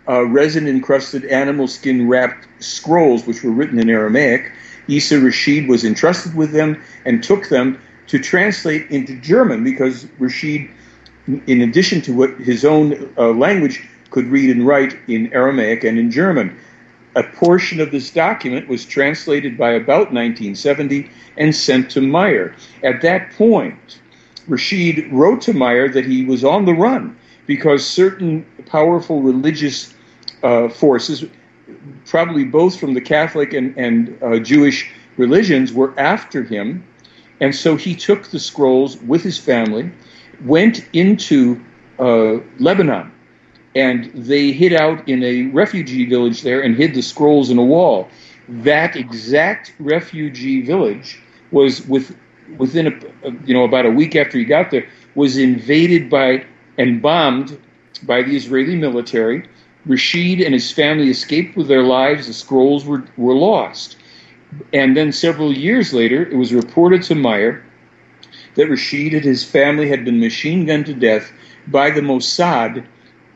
uh, resin-encrusted animal skin-wrapped scrolls, which were written in Aramaic. Isa Rashid was entrusted with them and took them to translate into German, because Rashid, in addition to what his own uh, language, could read and write in Aramaic and in German. A portion of this document was translated by about nineteen seventy and sent to Meyer. At that point, Rashid wrote to Meyer that he was on the run because certain powerful religious uh, forces, probably both from the Catholic and, and uh, Jewish religions, were after him. And so he took the scrolls with his family, went into uh, Lebanon, and they hid out in a refugee village there and hid the scrolls in a wall. That exact refugee village was with, within a, you know about a week after he got there, was invaded by and bombed by the Israeli military. Rashid and his family escaped with their lives. The scrolls were, were lost. And then several years later, it was reported to Meyer that Rashid and his family had been machine gunned to death by the Mossad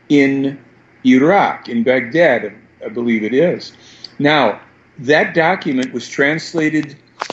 in Iraq, in Baghdad, I believe it is. Now, that document was translated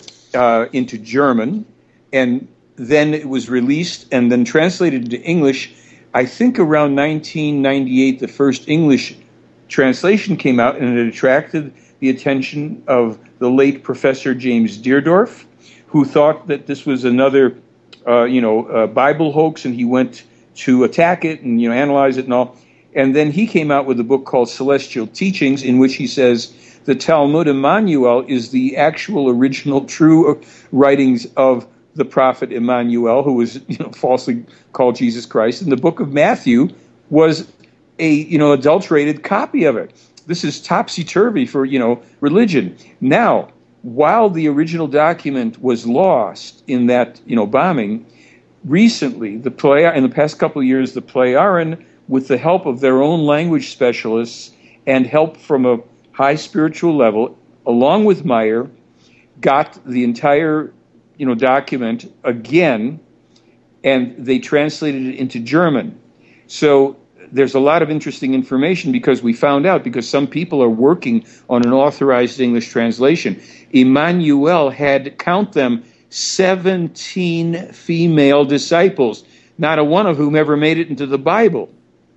uh, into German, and then it was released and then translated into English. I think around nineteen ninety-eight, the first English translation came out, and it attracted the attention of the late Professor James Deardorff, who thought that this was another, uh, you know, uh, Bible hoax, and he went to attack it and, you know, analyze it and all. And then he came out with a book called Celestial Teachings, in which he says the Talmud Emmanuel is the actual original true writings of the prophet Emmanuel, who was, you know, falsely called Jesus Christ. And the book of Matthew was a, you know, adulterated copy of it. This is topsy-turvy for, you know, religion. Now, while the original document was lost in that, you know, bombing, recently, the play in the past couple of years, the Plei-Aran, with the help of their own language specialists and help from a high spiritual level, along with Meyer, got the entire, you know, document again, and they translated it into German. So there's a lot of interesting information, because we found out, because some people are working on an authorized English translation. Emmanuel had, count them, seventeen female disciples, not a one of whom ever made it into the Bible.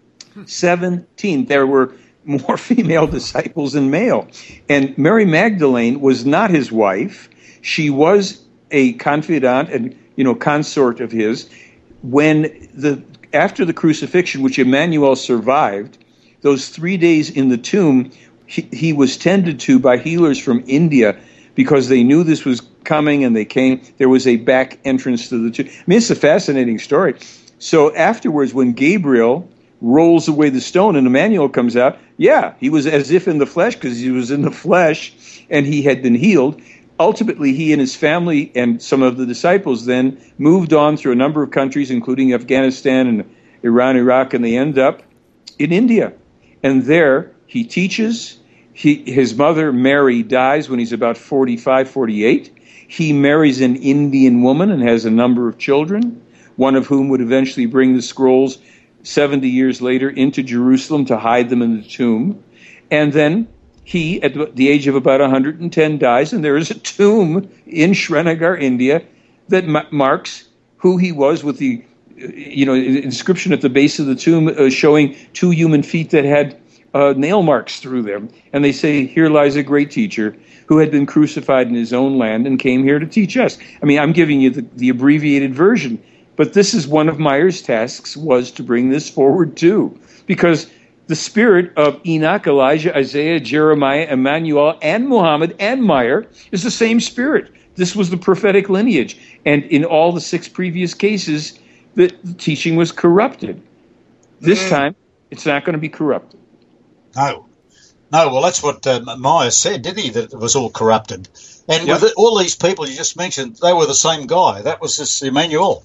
seventeen. There were more female disciples than male. And Mary Magdalene was not his wife. She was a confidant and, you know, consort of his. When the after the crucifixion, which Emmanuel survived, those three days in the tomb, he, he was tended to by healers from India, because they knew this was coming, and they came. There was a back entrance to the tomb. I mean, it's a fascinating story. So afterwards, when Gabriel rolls away the stone and Emmanuel comes out, yeah, he was as if in the flesh, because he was in the flesh and he had been healed. Ultimately, he and his family and some of the disciples then moved on through a number of countries, including Afghanistan and Iran, Iraq, and they end up in India. And there he teaches. He, his mother, Mary, dies when he's about forty-five, forty-eight. He marries an Indian woman and has a number of children, one of whom would eventually bring the scrolls seventy years later into Jerusalem to hide them in the tomb. And then he, at the age of about one hundred ten, dies, and there is a tomb in Srinagar, India, that ma- marks who he was, with the, you know, inscription at the base of the tomb uh, showing two human feet that had uh, nail marks through them. And they say, here lies a great teacher who had been crucified in his own land and came here to teach us. I mean, I'm giving you the, the abbreviated version. But this is one of Meyer's tasks, was to bring this forward too, because the spirit of Enoch, Elijah, Isaiah, Jeremiah, Emmanuel, and Muhammad, and Meyer is the same spirit. This was the prophetic lineage. And in all the six previous cases, the, the teaching was corrupted. This mm. time, it's not going to be corrupted. No. No, well, that's what uh, Meyer said, didn't he, that it was all corrupted. And yep. with all these people you just mentioned, they were the same guy. That was this Emmanuel.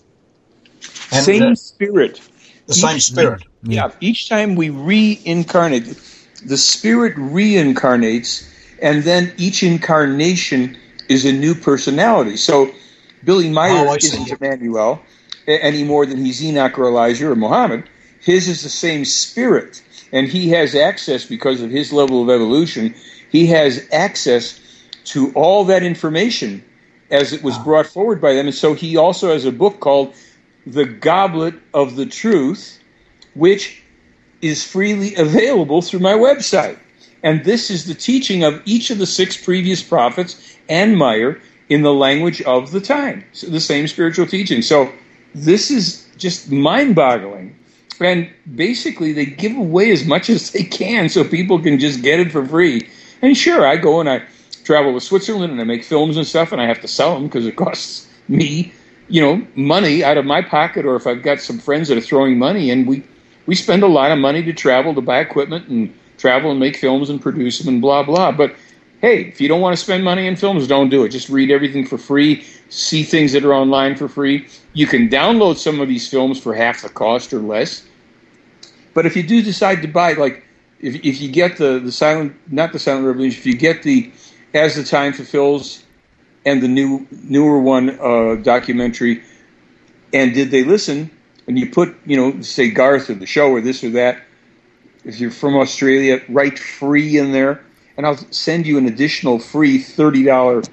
And, same uh, spirit. The same each, spirit. Yeah. Each time we reincarnate, the spirit reincarnates, and then each incarnation is a new personality. So Billy Meyer oh, isn't Emmanuel any more than he's Enoch or Elijah or Muhammad. His is the same spirit. And he has access, because of his level of evolution, he has access to all that information as it was brought forward by them. And so he also has a book called The Goblet of the Truth, which is freely available through my website. And this is the teaching of each of the six previous prophets and Meyer in the language of the time, so the same spiritual teaching. So this is just mind-boggling. And basically they give away as much as they can so people can just get it for free. And sure, I go and I travel to Switzerland and I make films and stuff, and I have to sell them because it costs me, you know, money out of my pocket, or if I've got some friends that are throwing money in, we, we spend a lot of money to travel, to buy equipment and travel and make films and produce them and blah, blah. But hey, if you don't want to spend money in films, don't do it. Just read everything for free, see things that are online for free. You can download some of these films for half the cost or less. But if you do decide to buy, like, if if you get the, the Silent, not the Silent Revolution, if you get the As the Time Fulfills and the new newer one, uh, documentary, and Did They Listen, and you put, you know, say Garth or the show or this or that, if you're from Australia, write free in there, and I'll send you an additional free thirty dollars,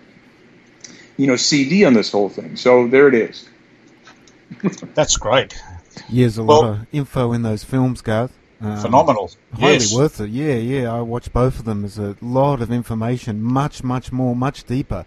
you know, C D on this whole thing. So there it is. That's great. Yeah, there's a well, lot of info in those films, Garth. Um, phenomenal. Highly yes. worth it. Yeah, yeah. I watched both of them. There's a lot of information, much, much more, much deeper,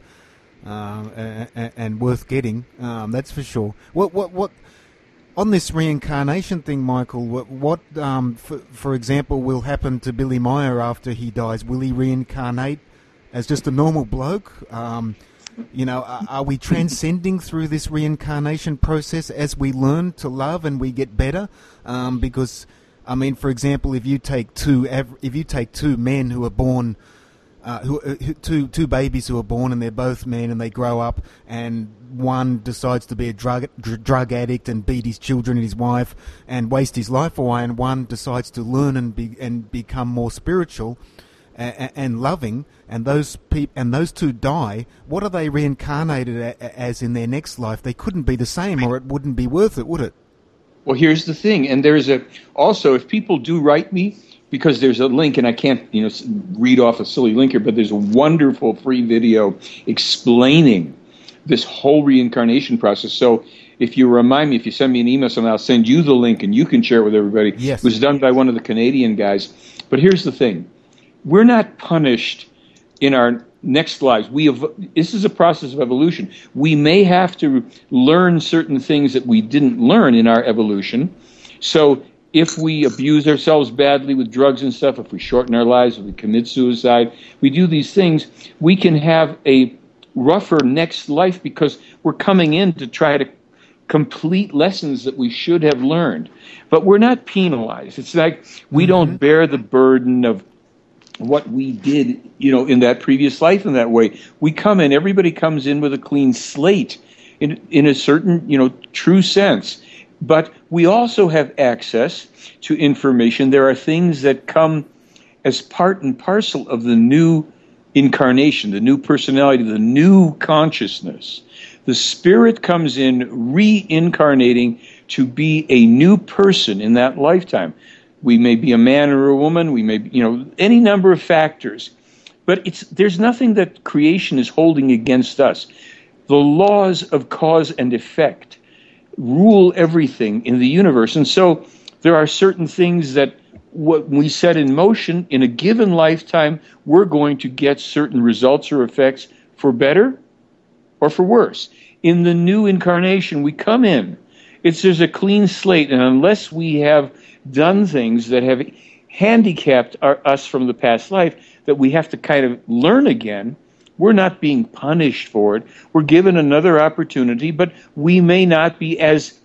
um, and, and worth getting. Um, that's for sure. What, what, what? On this reincarnation thing, Michael, what, what um, for, for example, will happen to Billy Meyer after he dies? Will he reincarnate as just a normal bloke? Um, you know, are, are we transcending through this reincarnation process as we learn to love and we get better? Um, because, I mean, for example, if you take two, if you take two men who are born. Uh, who, who, two two babies who are born and they're both men and they grow up, and one decides to be a drug dr- drug addict and beat his children and his wife and waste his life away, and one decides to learn and be and become more spiritual and, and loving, and those peop- and those two die. What are they reincarnated a- as in their next life? They couldn't be the same, or it wouldn't be worth it, would it? Well, here's the thing, and there's a also if people do write me. Because there's a link, and I can't, you know, read off a silly link here, but there's a wonderful free video explaining this whole reincarnation process. So if you remind me, if you send me an email somehow, I'll send you the link, and you can share it with everybody. Yes. It was done by one of the Canadian guys. But here's the thing. We're not punished in our next lives. We have, this is a process of evolution. We may have to learn certain things that we didn't learn in our evolution. So if we abuse ourselves badly with drugs and stuff, if we shorten our lives, if we commit suicide, we do these things, we can have a rougher next life because we're coming in to try to complete lessons that we should have learned. But we're not penalized. It's like we mm-hmm. don't bear the burden of what we did, you know, in that previous life in that way. We come in, everybody comes in with a clean slate in in a certain, you know, true sense. But we also have access to information. There are things that come as part and parcel of the new incarnation, the new personality, the new consciousness. The spirit comes in reincarnating to be a new person in that lifetime. We may be a man or a woman. We may be, you know, any number of factors. But it's there's nothing that creation is holding against us. The laws of cause and effect rule everything in the universe. And so there are certain things that what we set in motion in a given lifetime, we're going to get certain results or effects for better or for worse. In the new incarnation, we come in. It's there's a clean slate, and unless we have done things that have handicapped our, us from the past life that we have to kind of learn again, we're not being punished for it. We're given another opportunity, but we may not be as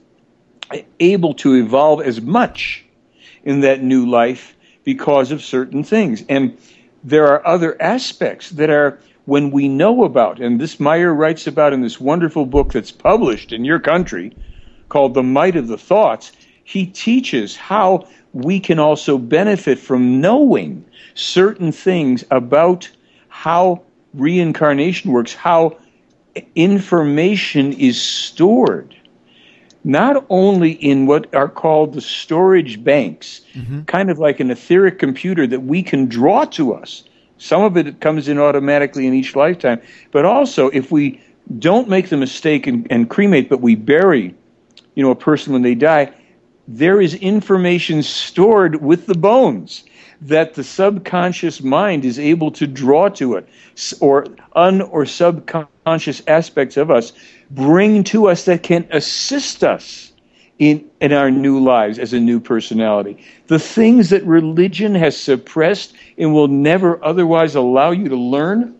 able to evolve as much in that new life because of certain things. And there are other aspects that are when we know about, and this Meyer writes about in this wonderful book that's published in your country called The Might of the Thoughts, he teaches how we can also benefit from knowing certain things about how reincarnation works, how information is stored. not only in what are called the storage banks, mm-hmm. kind of like an etheric computer that we can draw to us. Some of it comes in automatically in each lifetime. But also, if we don't make the mistake and, and cremate, but we bury, you know, a person when they die, there is information stored with the bones that the subconscious mind is able to draw to it, or un- or subconscious aspects of us bring to us that can assist us in, in our new lives as a new personality. The things that religion has suppressed and will never otherwise allow you to learn,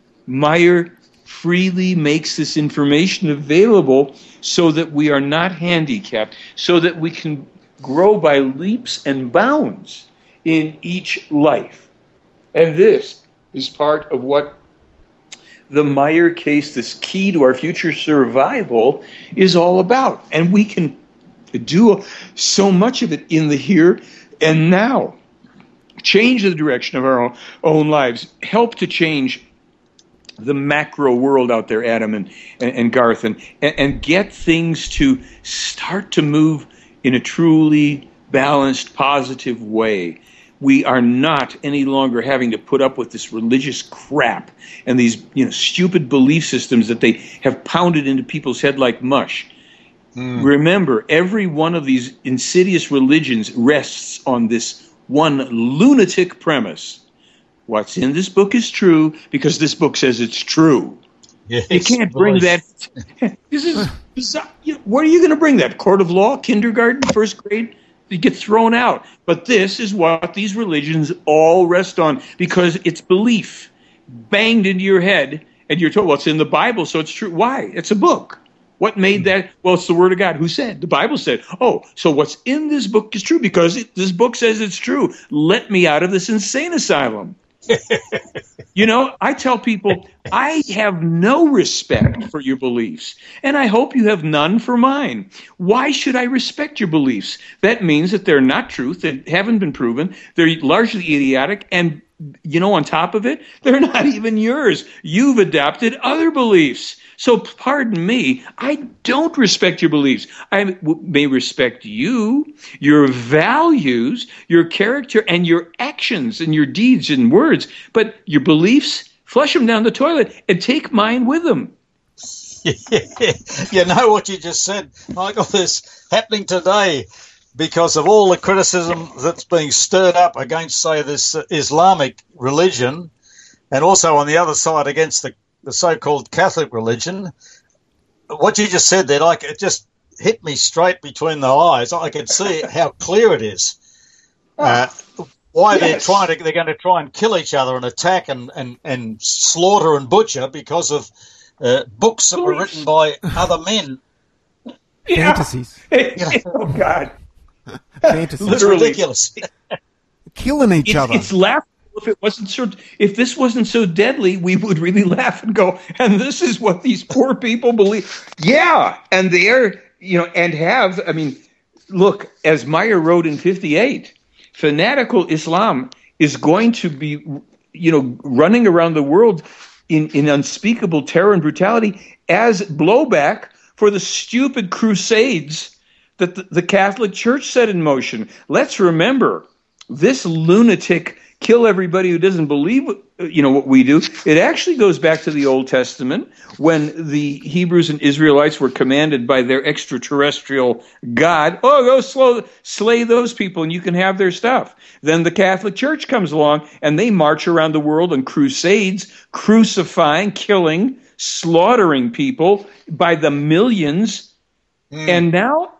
Meyer freely makes this information available so that we are not handicapped, so that we can grow by leaps and bounds in each life. And this is part of what the Meyer case, this key to our future survival, is all about. And we can do so much of it in the here and now. Change the direction of our own, own lives. Help to change the macro world out there, Adam and, and, and Garth, and, and get things to start to move in a truly balanced, positive way. We are not any longer having to put up with this religious crap and these, you know, stupid belief systems that they have pounded into people's head like mush. Mm. Remember, every one of these insidious religions rests on this one lunatic premise. What's in this book is true because this book says it's true. Yes, you can't bring boy. that. This is bizarre. Where are you going to bring that? Court of law, kindergarten, first grade? You get thrown out. But this is what these religions all rest on because it's belief banged into your head, and you're told, well, it's in the Bible, so it's true. Why? It's a book. What made that? Well, it's the Word of God. Who said? The Bible said. Oh, so what's in this book is true because it, this book says it's true. Let me out of this insane asylum. You know, I tell people, I have no respect for your beliefs, and I hope you have none for mine. Why should I respect your beliefs? That means that they're not truth, they haven't been proven, they're largely idiotic, and, you know, on top of it, they're not even yours. You've adopted other beliefs. So, pardon me, I don't respect your beliefs. I may respect you, your values, your character, and your actions and your deeds and words. But your beliefs, flush them down the toilet and take mine with them. You know what you just said, Michael, this happening today because of all the criticism that's being stirred up against, say, this Islamic religion, and also on the other side against the the so-called Catholic religion. What you just said there, like, it just hit me straight between the eyes. I can see how clear it is. Uh, why yes. they're trying to, they're going to try and kill each other and attack and, and, and slaughter and butcher because of uh, books that were written by other men. Yeah. Fantasies. Oh, God. Fantasies. It's ridiculous. Killing each it's, other. It's laughable. If it wasn't so, if this wasn't so deadly, we would really laugh and go, and this is what these poor people believe. Yeah, and they're, you know, and have, I mean, look, as Meyer wrote in fifty-eight, fanatical Islam is going to be, you know, running around the world in, in unspeakable terror and brutality as blowback for the stupid crusades that the, the Catholic Church set in motion. Let's remember, this lunatic kill everybody who doesn't believe, you know, what we do. It actually goes back to the Old Testament when the Hebrews and Israelites were commanded by their extraterrestrial God, oh, go slow, slay those people and you can have their stuff. Then the Catholic Church comes along and they march around the world on crusades, crucifying, killing, slaughtering people by the millions. Mm. And now,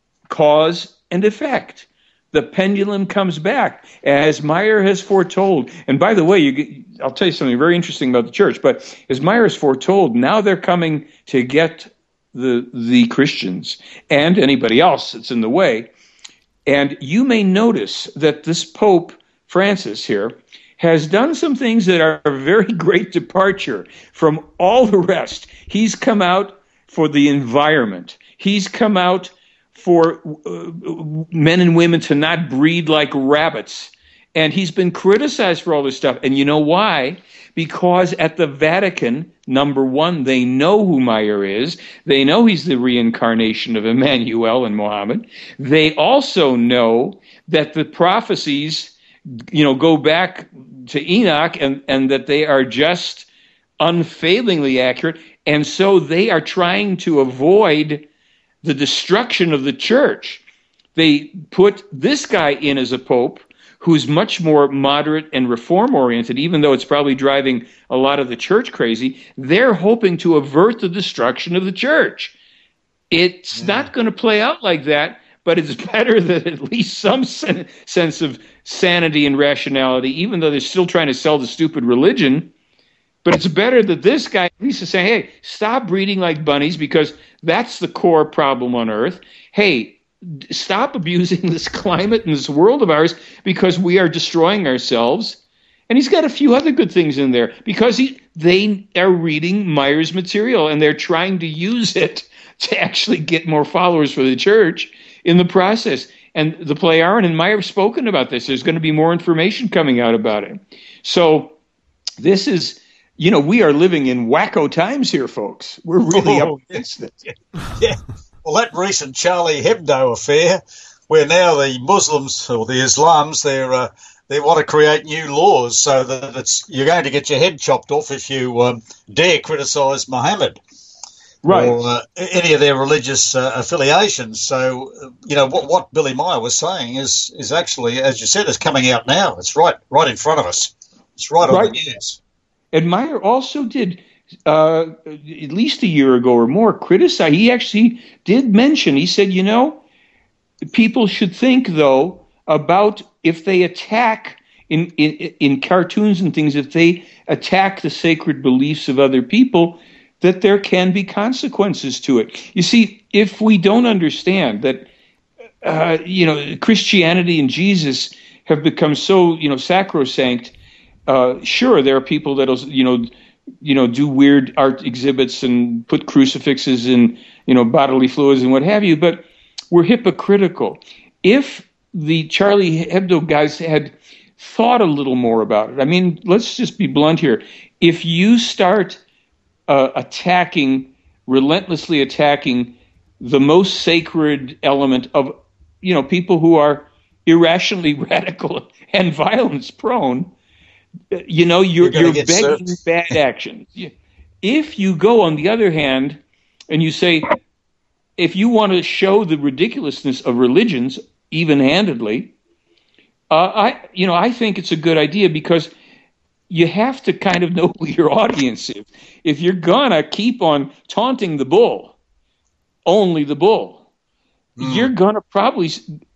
cause and effect. The pendulum comes back, as Meyer has foretold. And by the way, you, I'll tell you something very interesting about the church, but as Meyer has foretold, now they're coming to get the the Christians and anybody else that's in the way. And you may notice that this Pope Francis here has done some things that are a very great departure from all the rest. He's come out for the environment. He's come out for uh, men and women to not breed like rabbits And he's been criticized for all this stuff. And you know why? Because at the Vatican, number one, they know who Meyer is. They know he's the reincarnation of Emmanuel and Muhammad. They also know that the prophecies, you know, go back to Enoch, and, and that they are just unfailingly accurate. And so they are trying to avoid the destruction of the church. They put this guy in as a pope who's much more moderate and reform-oriented, even though it's probably driving a lot of the church crazy. They're hoping to avert the destruction of the church. It's yeah. not going to play out like that, but it's better that at least some sen- sense of sanity and rationality, even though they're still trying to sell the stupid religion. But it's better that this guy at least is saying, hey, stop breeding like bunnies, because that's the core problem on Earth. Hey, stop abusing this climate and this world of ours, because we are destroying ourselves. And he's got a few other good things in there, because he, they are reading Meyer's material and they're trying to use it to actually get more followers for the church in the process. And the play Aaron and Meyer have spoken about this. There's going to be more information coming out about it. So this is, you know, we are living in wacko times here, folks. We're really oh, up against it. Yeah. Well, that recent Charlie Hebdo affair, where now the Muslims or the Islams, they're uh, they want to create new laws so that it's you're going to get your head chopped off if you um, dare criticise Muhammad, right, or uh, any of their religious uh, affiliations. So, uh, you know, what what Billy Meyer was saying is is actually, as you said, is coming out now. It's right right in front of us. It's right, right. on the news. And Meyer also did, uh, at least a year ago or more, criticize. He actually did mention, he said, you know, people should think, though, about if they attack in, in, in cartoons and things, if they attack the sacred beliefs of other people, that there can be consequences to it. You see, if we don't understand that, uh, you know, Christianity and Jesus have become so, you know, sacrosanct, Uh, sure, there are people that'll, you know, you know, do weird art exhibits and put crucifixes in, you know, bodily fluids and what have you, but we're hypocritical. If the Charlie Hebdo guys had thought a little more about it, I mean, let's just be blunt here. If you start uh, attacking, relentlessly attacking the most sacred element of, you know, people who are irrationally radical and violence prone, you know, you're, you're, you're begging served. bad actions. If you go, on the other hand, and you say, if you want to show the ridiculousness of religions even-handedly, uh, I, you know, I think it's a good idea, because you have to kind of know who your audience is. If you're gonna keep on taunting the bull, only the bull, Mm. you're going to probably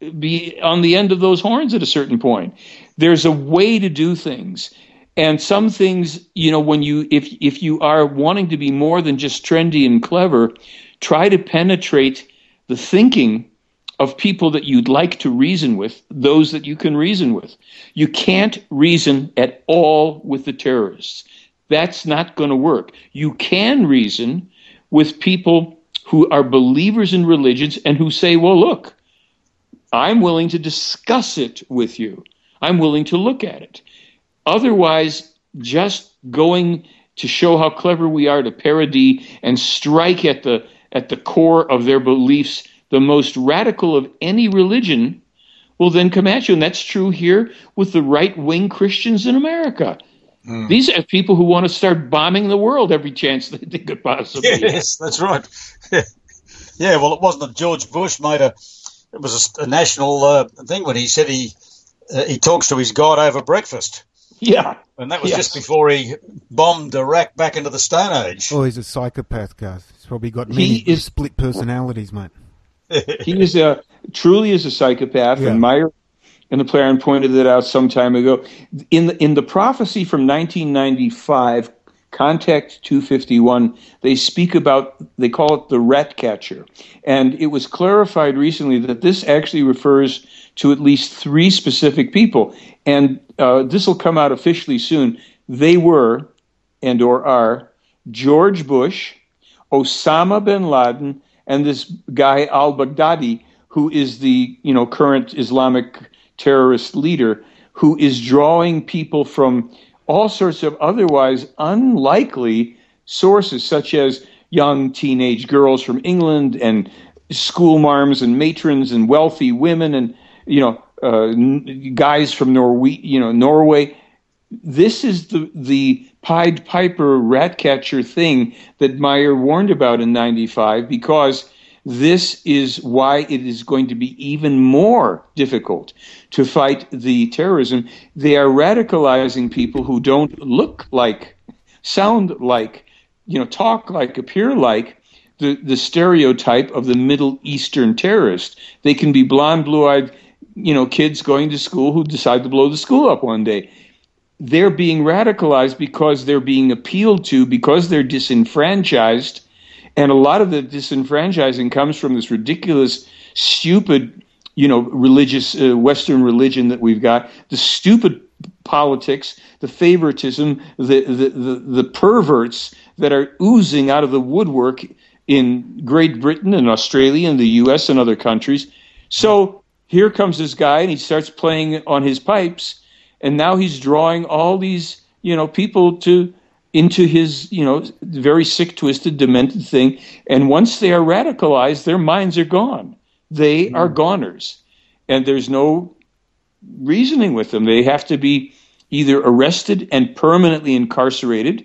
be on the end of those horns at a certain point. There's a way to do things. And some things, you know, when you, if, if you are wanting to be more than just trendy and clever, try to penetrate the thinking of people that you'd like to reason with, those that you can reason with. You can't reason at all with the terrorists. That's not going to work. You can reason with people who are believers in religions and who say, well, look, I'm willing to discuss it with you. I'm willing to look at it. Otherwise, just going to show how clever we are to parody and strike at the at the core of their beliefs, the most radical of any religion, will then come at you. And that's true here with the right-wing Christians in America. Mm. These are people who want to start bombing the world every chance that they could possibly. Yes, that's right. Yeah, well, it wasn't that George Bush made a, it was a, a national uh, thing when he said he uh, he talks to his God over breakfast. Yeah. And that was yes. just before he bombed Iraq back into the Stone Age. Oh, he's a psychopath, guys. He's probably got many is, split personalities, mate. He is a, truly is a psychopath, yeah. and Meyer and the Clarion pointed that out some time ago. In the, in the prophecy from nineteen ninety-five, Contact two fifty-one, they speak about, they call it the rat catcher. And it was clarified recently that this actually refers to at least three specific people. And uh, this will come out officially soon. They were, and or are, George Bush, Osama bin Laden, and this guy al-Baghdadi, who is the, you know, current Islamic terrorist leader, who is drawing people from all sorts of otherwise unlikely sources, such as young teenage girls from England and school marms and matrons and wealthy women and, you know, uh, guys from Norway, you know, Norway. This is the the Pied Piper ratcatcher thing that Meyer warned about in ninety-five, because this is why it is going to be even more difficult to fight the terrorism. They are radicalizing people who don't look like, sound like, you know, talk like, appear like the, the stereotype of the Middle Eastern terrorist. They can be blonde, blue-eyed, you know, kids going to school who decide to blow the school up one day. They're being radicalized because they're being appealed to, because they're disenfranchised. And a lot of the disenfranchising comes from this ridiculous, stupid, you know, religious, uh, Western religion that we've got, the stupid politics, the favoritism, the, the, the, the perverts that are oozing out of the woodwork in Great Britain and Australia and the U S and other countries. So here comes this guy, and he starts playing on his pipes, and now he's drawing all these, you know, people to into his, you know, very sick, twisted, demented thing. And once they are radicalized, their minds are gone. They are goners. And there's no reasoning with them. They have to be either arrested and permanently incarcerated,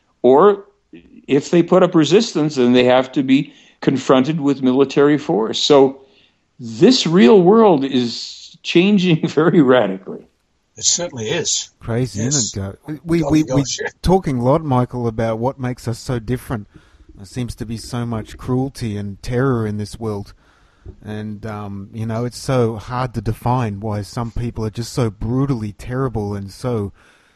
or if they put up resistance, then they have to be confronted with military force. So this real world is changing very radically. It certainly is. Crazy, yes. isn't it, Gar? We, oh we, gosh, we're yeah. talking a lot, Michael, about what makes us so different. There seems to be so much cruelty and terror in this world. And, um, you know, it's so hard to define why some people are just so brutally terrible and so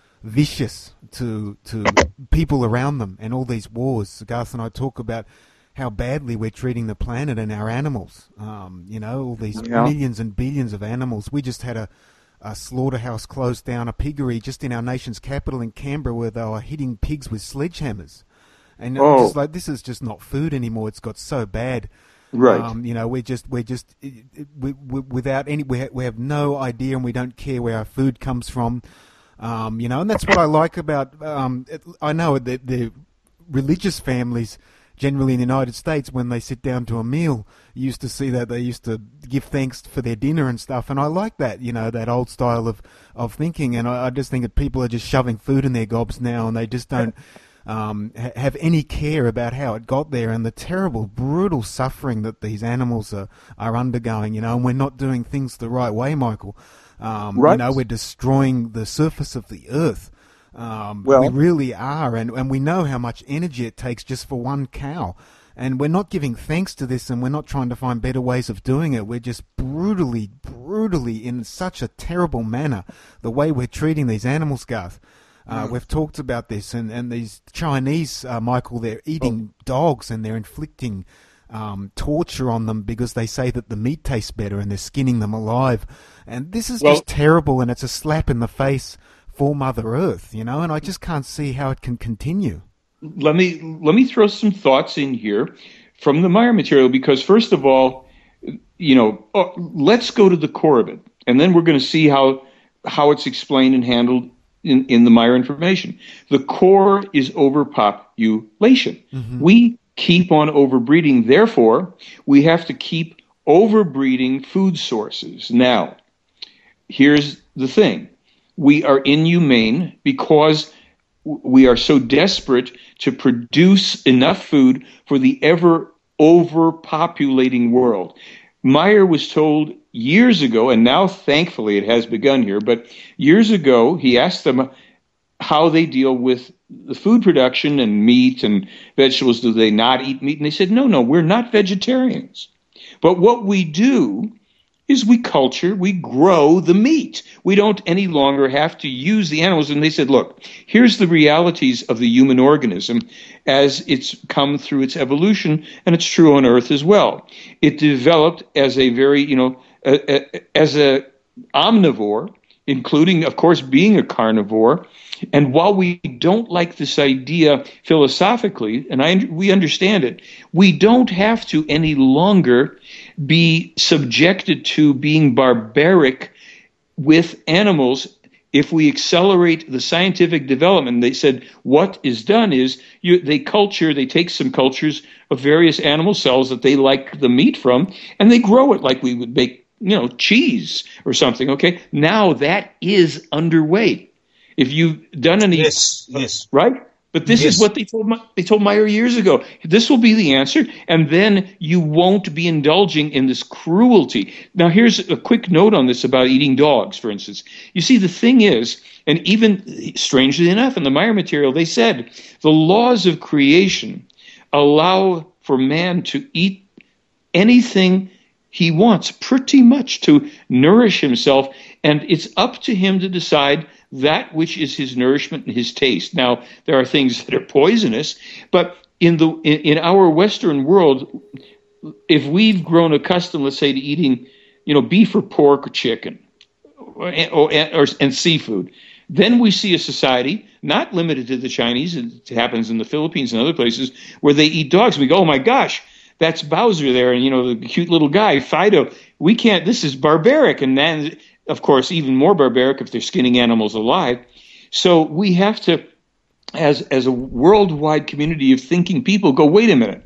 vicious to to people around them, and all these wars. Garth and I talk about how badly we're treating the planet and our animals. Um, you know, all these yeah. millions and billions of animals. We just had a a slaughterhouse closed down, a piggery just in our nation's capital in Canberra, where they were hitting pigs with sledgehammers. And oh. I'm just like, this is just not food anymore. It's got so bad. Right. Um, you know, we're just, we're just, we, we, without any, we, ha- we have no idea, and we don't care where our food comes from. Um, you know, and that's what I like about, um, it, I know that the religious families generally in the United States, when they sit down to a meal, you used to see that they used to give thanks for their dinner and stuff. And I like that, you know, that old style of, of thinking. And I, I just think that people are just shoving food in their gobs now, and they just don't um, ha- have any care about how it got there and the terrible, brutal suffering that these animals are, are undergoing, you know, and we're not doing things the right way, Michael. Um, right. You know, we're destroying the surface of the earth. Um, well, we really are, and, and we know how much energy it takes just for one cow. And we're not giving thanks to this, and we're not trying to find better ways of doing it. We're just brutally, brutally, in such a terrible manner, the way we're treating these animals, Garth. Uh, mm. We've talked about this, and, and these Chinese, uh, Michael, they're eating oh. dogs, and they're inflicting um, torture on them because they say that the meat tastes better, and they're skinning them alive. And this is well, just terrible, and it's a slap in the face for Mother Earth, you know, and I just can't see how it can continue. Let me let me throw some thoughts in here from the Meyer material, because first of all, you know, uh, let's go to the core of it, and then we're going to see how how it's explained and handled in, in the Meyer information. The core is overpopulation. Mm-hmm. We keep on overbreeding, therefore, we have to keep overbreeding food sources. Now, here's the thing. We are inhumane because we are so desperate to produce enough food for the ever overpopulating world. Meyer was told years ago, and now thankfully it has begun here, but years ago he asked them how they deal with the food production and meat and vegetables. Do they not eat meat? And they said, no, no, we're not vegetarians. But what we do is we culture, we grow the meat. We don't any longer have to use the animals. And they said, look, here's the realities of the human organism as it's come through its evolution, and it's true on Earth as well. It developed as a very, you know, a, a, as a omnivore, including, of course, being a carnivore. And while we don't like this idea philosophically, and I, we understand it, we don't have to any longer be subjected to being barbaric with animals if we accelerate the scientific development, they said what is done is you, they culture, they take some cultures of various animal cells that they like the meat from, and they grow it like we would make, you know, cheese or something. Okay, now that is underway. If you've done any, yes, yes, right. But this yes. is what they told they told Meyer years ago. This will be the answer, and then you won't be indulging in this cruelty. Now, here's a quick note on this about eating dogs, for instance. You see, the thing is, and even strangely enough, in the Meyer material, they said the laws of creation allow for man to eat anything he wants, pretty much to nourish himself, and it's up to him to decide that which is his nourishment and his taste. Now, there are things that are poisonous, but in the in, in our Western world, if we've grown accustomed, let's say, to eating, you know, beef or pork or chicken or, or, or and seafood, then we see a society not limited to the Chinese. It happens in the Philippines and other places where they eat dogs. We go, oh my gosh, that's Bowser there, and you know the cute little guy Fido. We can't. This is barbaric, and then, of course, even more barbaric if they're skinning animals alive. So we have to, as as a worldwide community of thinking people, go, wait a minute.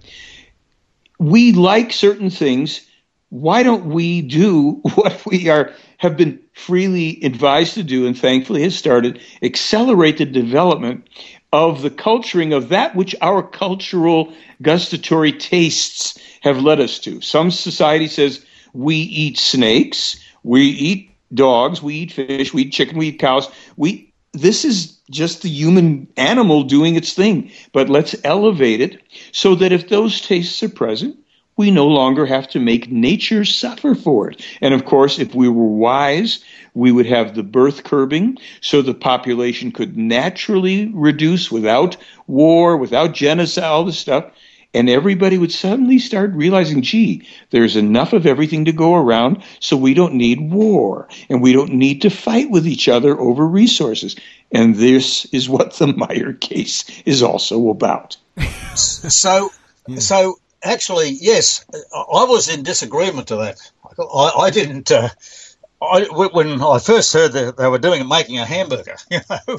We like certain things. Why don't we do what we are have been freely advised to do, and thankfully has started, accelerate the development of the culturing of that which our cultural gustatory tastes have led us to. Some society says we eat snakes, we eat dogs, we eat fish, we eat chicken, we eat cows. We this is just the human animal doing its thing. But let's elevate it so that if those tastes are present, we no longer have to make nature suffer for it. And of course, if we were wise, we would have the birth curbing so the population could naturally reduce without war, without genocide, all this stuff. And everybody would suddenly start realizing, gee, there's enough of everything to go around, so we don't need war, and we don't need to fight with each other over resources. And this is what the Meyer case is also about. So, yeah. so actually, yes, I was in disagreement to that. I, I didn't. Uh, I, when I first heard that they were doing and making a hamburger, you know,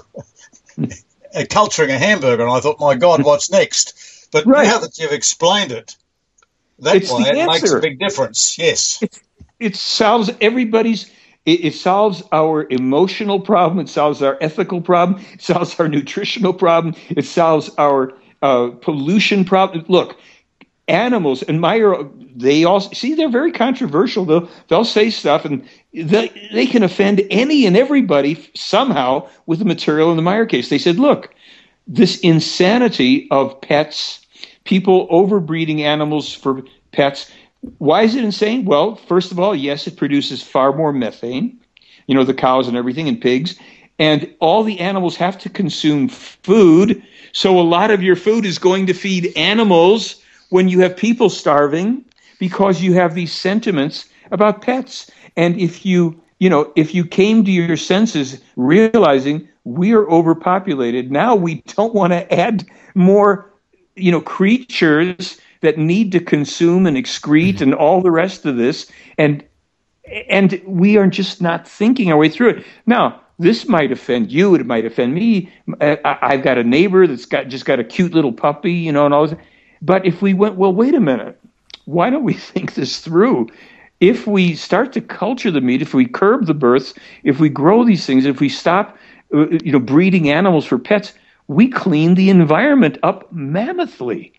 culturing a hamburger, and I thought, my God, what's next? But right. Now that you've explained it, that it's way it makes a big difference. Yes, it, it solves everybody's. It, it solves our emotional problem. It solves our ethical problem. It solves our nutritional problem. It solves our uh, pollution problem. Look, animals and Meyer, they all see they're very controversial. They'll they'll say stuff, and they they can offend any and everybody somehow with the material in the Meyer case. They said, look, this insanity of pets, people overbreeding animals for pets. Why is it insane? Well, first of all, yes, it produces far more methane, you know, the cows and everything and pigs. And all the animals have to consume food. So a lot of your food is going to feed animals when you have people starving because you have these sentiments about pets. And if you, you know, if you came to your senses realizing we are overpopulated. Now we don't want to add more, you know, creatures that need to consume and excrete mm-hmm. and all the rest of this. And and we are just not thinking our way through it. Now, this might offend you. It might offend me. I, I've got a neighbor that's got just got a cute little puppy, you know, and all this. But if we went, well, wait a minute. Why don't we think this through? If we start to culture the meat, if we curb the births, if we grow these things, if we stop you know, breeding animals for pets, we clean the environment up mammothly.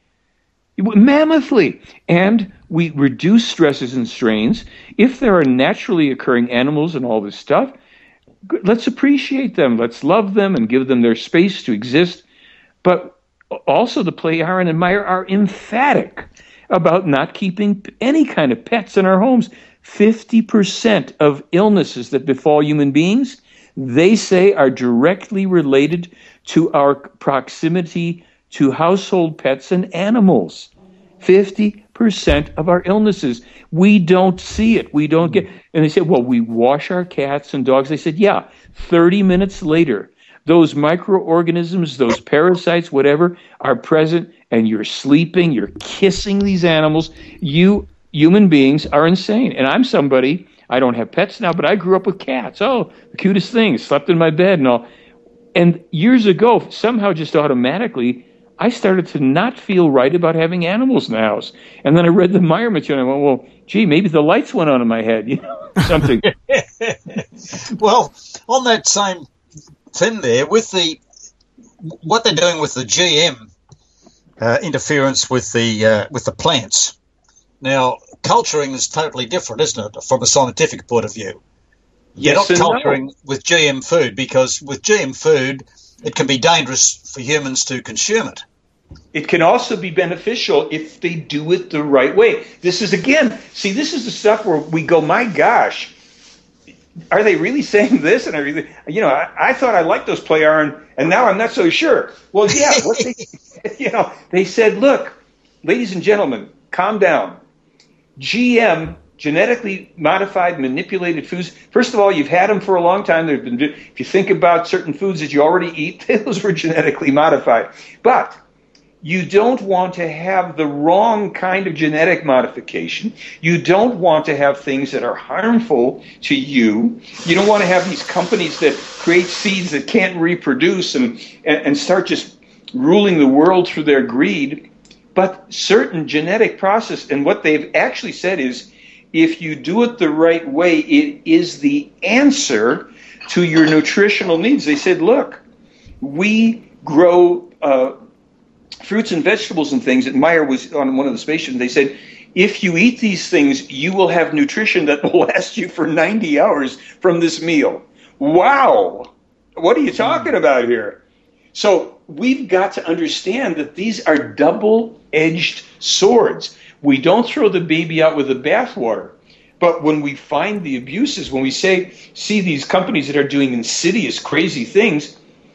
Mammothly. And we reduce stresses and strains. If there are naturally occurring animals and all this stuff, let's appreciate them. Let's love them and give them their space to exist. But also the Play Aaron and Meyer are emphatic about not keeping any kind of pets in our homes. fifty percent of illnesses that befall human beings, they say, are directly related to our proximity to household pets and animals. fifty percent of our illnesses. We don't see it. We don't get... And they said, well, we wash our cats and dogs. They said, yeah, thirty minutes later, those microorganisms, those parasites, whatever, are present, and you're sleeping, you're kissing these animals. You, human beings, are insane. And I'm somebody... I don't have pets now, but I grew up with cats. Oh, the cutest thing. Slept in my bed and all. And years ago, somehow just automatically, I started to not feel right about having animals in the house. And then I read the Meyer material and I went, well, gee, maybe the lights went on in my head, you know, something. Well, on that same thing there, with the what they're doing with the G M uh, interference with the uh, with the plants. Now, culturing is totally different, isn't it, from a scientific point of view? Yes, You're not and culturing no. with G M food, because with G M food, it can be dangerous for humans to consume it. It can also be beneficial if they do it the right way. This is, again, see, this is the stuff where we go, my gosh, are they really saying this? And I really, you know, I, I thought I liked those play iron, and now I'm not so sure. Well, yeah, what they, you know, they said, look, ladies and gentlemen, calm down. G M, genetically modified, manipulated foods. First of all, you've had them for a long time. They've been. If you think about certain foods that you already eat, those were genetically modified. But you don't want to have the wrong kind of genetic modification. You don't want to have things that are harmful to you. You don't want to have these companies that create seeds that can't reproduce and, and, and start just ruling the world through their greed. But certain genetic process, and what they've actually said is, if you do it the right way, it is the answer to your nutritional needs. They said, look, we grow uh, fruits and vegetables and things. And Meyer was on one of the space stations. They said, if you eat these things, you will have nutrition that will last you for ninety hours from this meal. Wow. What are you talking about here? So we've got to understand that these are double-edged swords. We don't throw the baby out with the bathwater. But when we find the abuses, when we say, see these companies that are doing insidious, crazy things,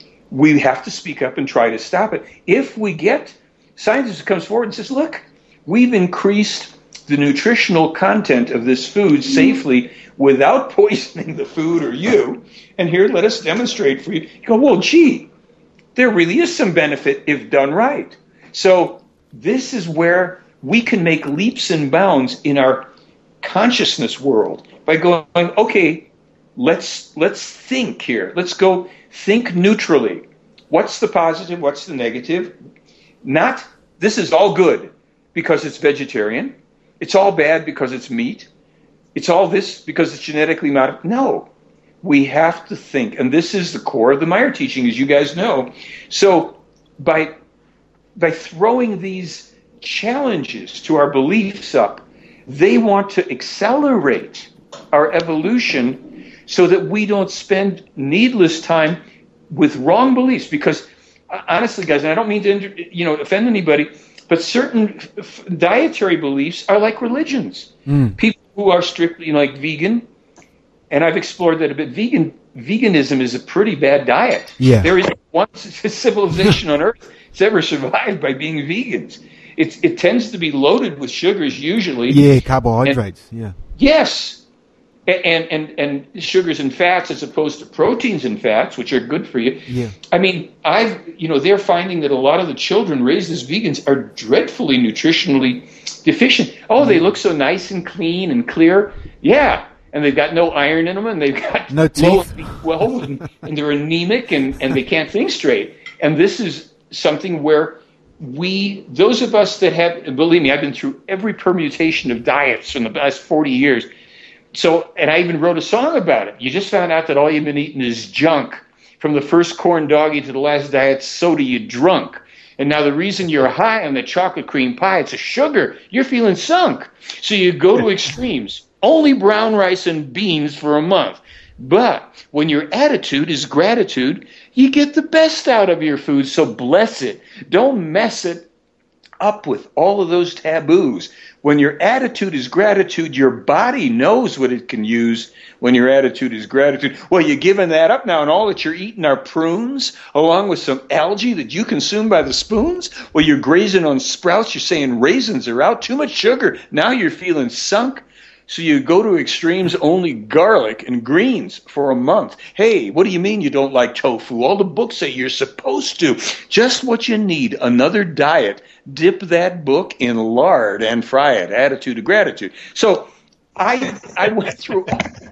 we have to speak up and try to stop it. If we get scientists who comes forward and says, look, we've increased the nutritional content of this food safely without poisoning the food or you, and here, let us demonstrate for you. You go, well, gee, there really is some benefit if done right. So this is where we can make leaps and bounds in our consciousness world by going, okay, let's let's think here. Let's go think neutrally. What's the positive? What's the negative? Not, this is all good because it's vegetarian. It's all bad because it's meat. It's all this because it's genetically modified. No. We have to think, and this is the core of the Meyer teaching, as you guys know. So by by throwing these challenges to our beliefs up, they want to accelerate our evolution so that we don't spend needless time with wrong beliefs. Because honestly, guys, and I don't mean to you know offend anybody, but certain f- dietary beliefs are like religions. Mm. People who are strictly you know, like vegan. And I've explored that a bit. Vegan veganism is a pretty bad diet. Yeah. There is one civilization on Earth that's ever survived by being vegans. It's, it tends to be loaded with sugars usually. Yeah, carbohydrates. And, yeah. Yes. And, and and sugars and fats as opposed to proteins and fats, which are good for you. Yeah. I mean, I've you know they're finding that a lot of the children raised as vegans are dreadfully nutritionally deficient. Oh, they look so nice and clean and clear. Yeah. And they've got no iron in them, and they've got no teeth. B twelve, and, and they're anemic, and, and they can't think straight. And this is something where we, those of us that have, believe me, I've been through every permutation of diets in the past forty years. So, and I even wrote a song about it. You just found out that all you've been eating is junk. From the first corn doggy to the last diet soda you drunk. And now the reason you're high on the chocolate cream pie, it's a sugar. You're feeling sunk. So you go to extremes. Only brown rice and beans for a month. But when your attitude is gratitude, you get the best out of your food. So bless it. Don't mess it up with all of those taboos. When your attitude is gratitude, your body knows what it can use when your attitude is gratitude. Well, you're giving that up now, and all that you're eating are prunes along with some algae that you consume by the spoons? Well, you're grazing on sprouts. You're saying raisins are out. Too much sugar. Now you're feeling sunk. So you go to extremes, only garlic and greens for a month. Hey, what do you mean you don't like tofu? All the books say you're supposed to. Just what you need, another diet. Dip that book in lard and fry it. Attitude of gratitude. So I I went through.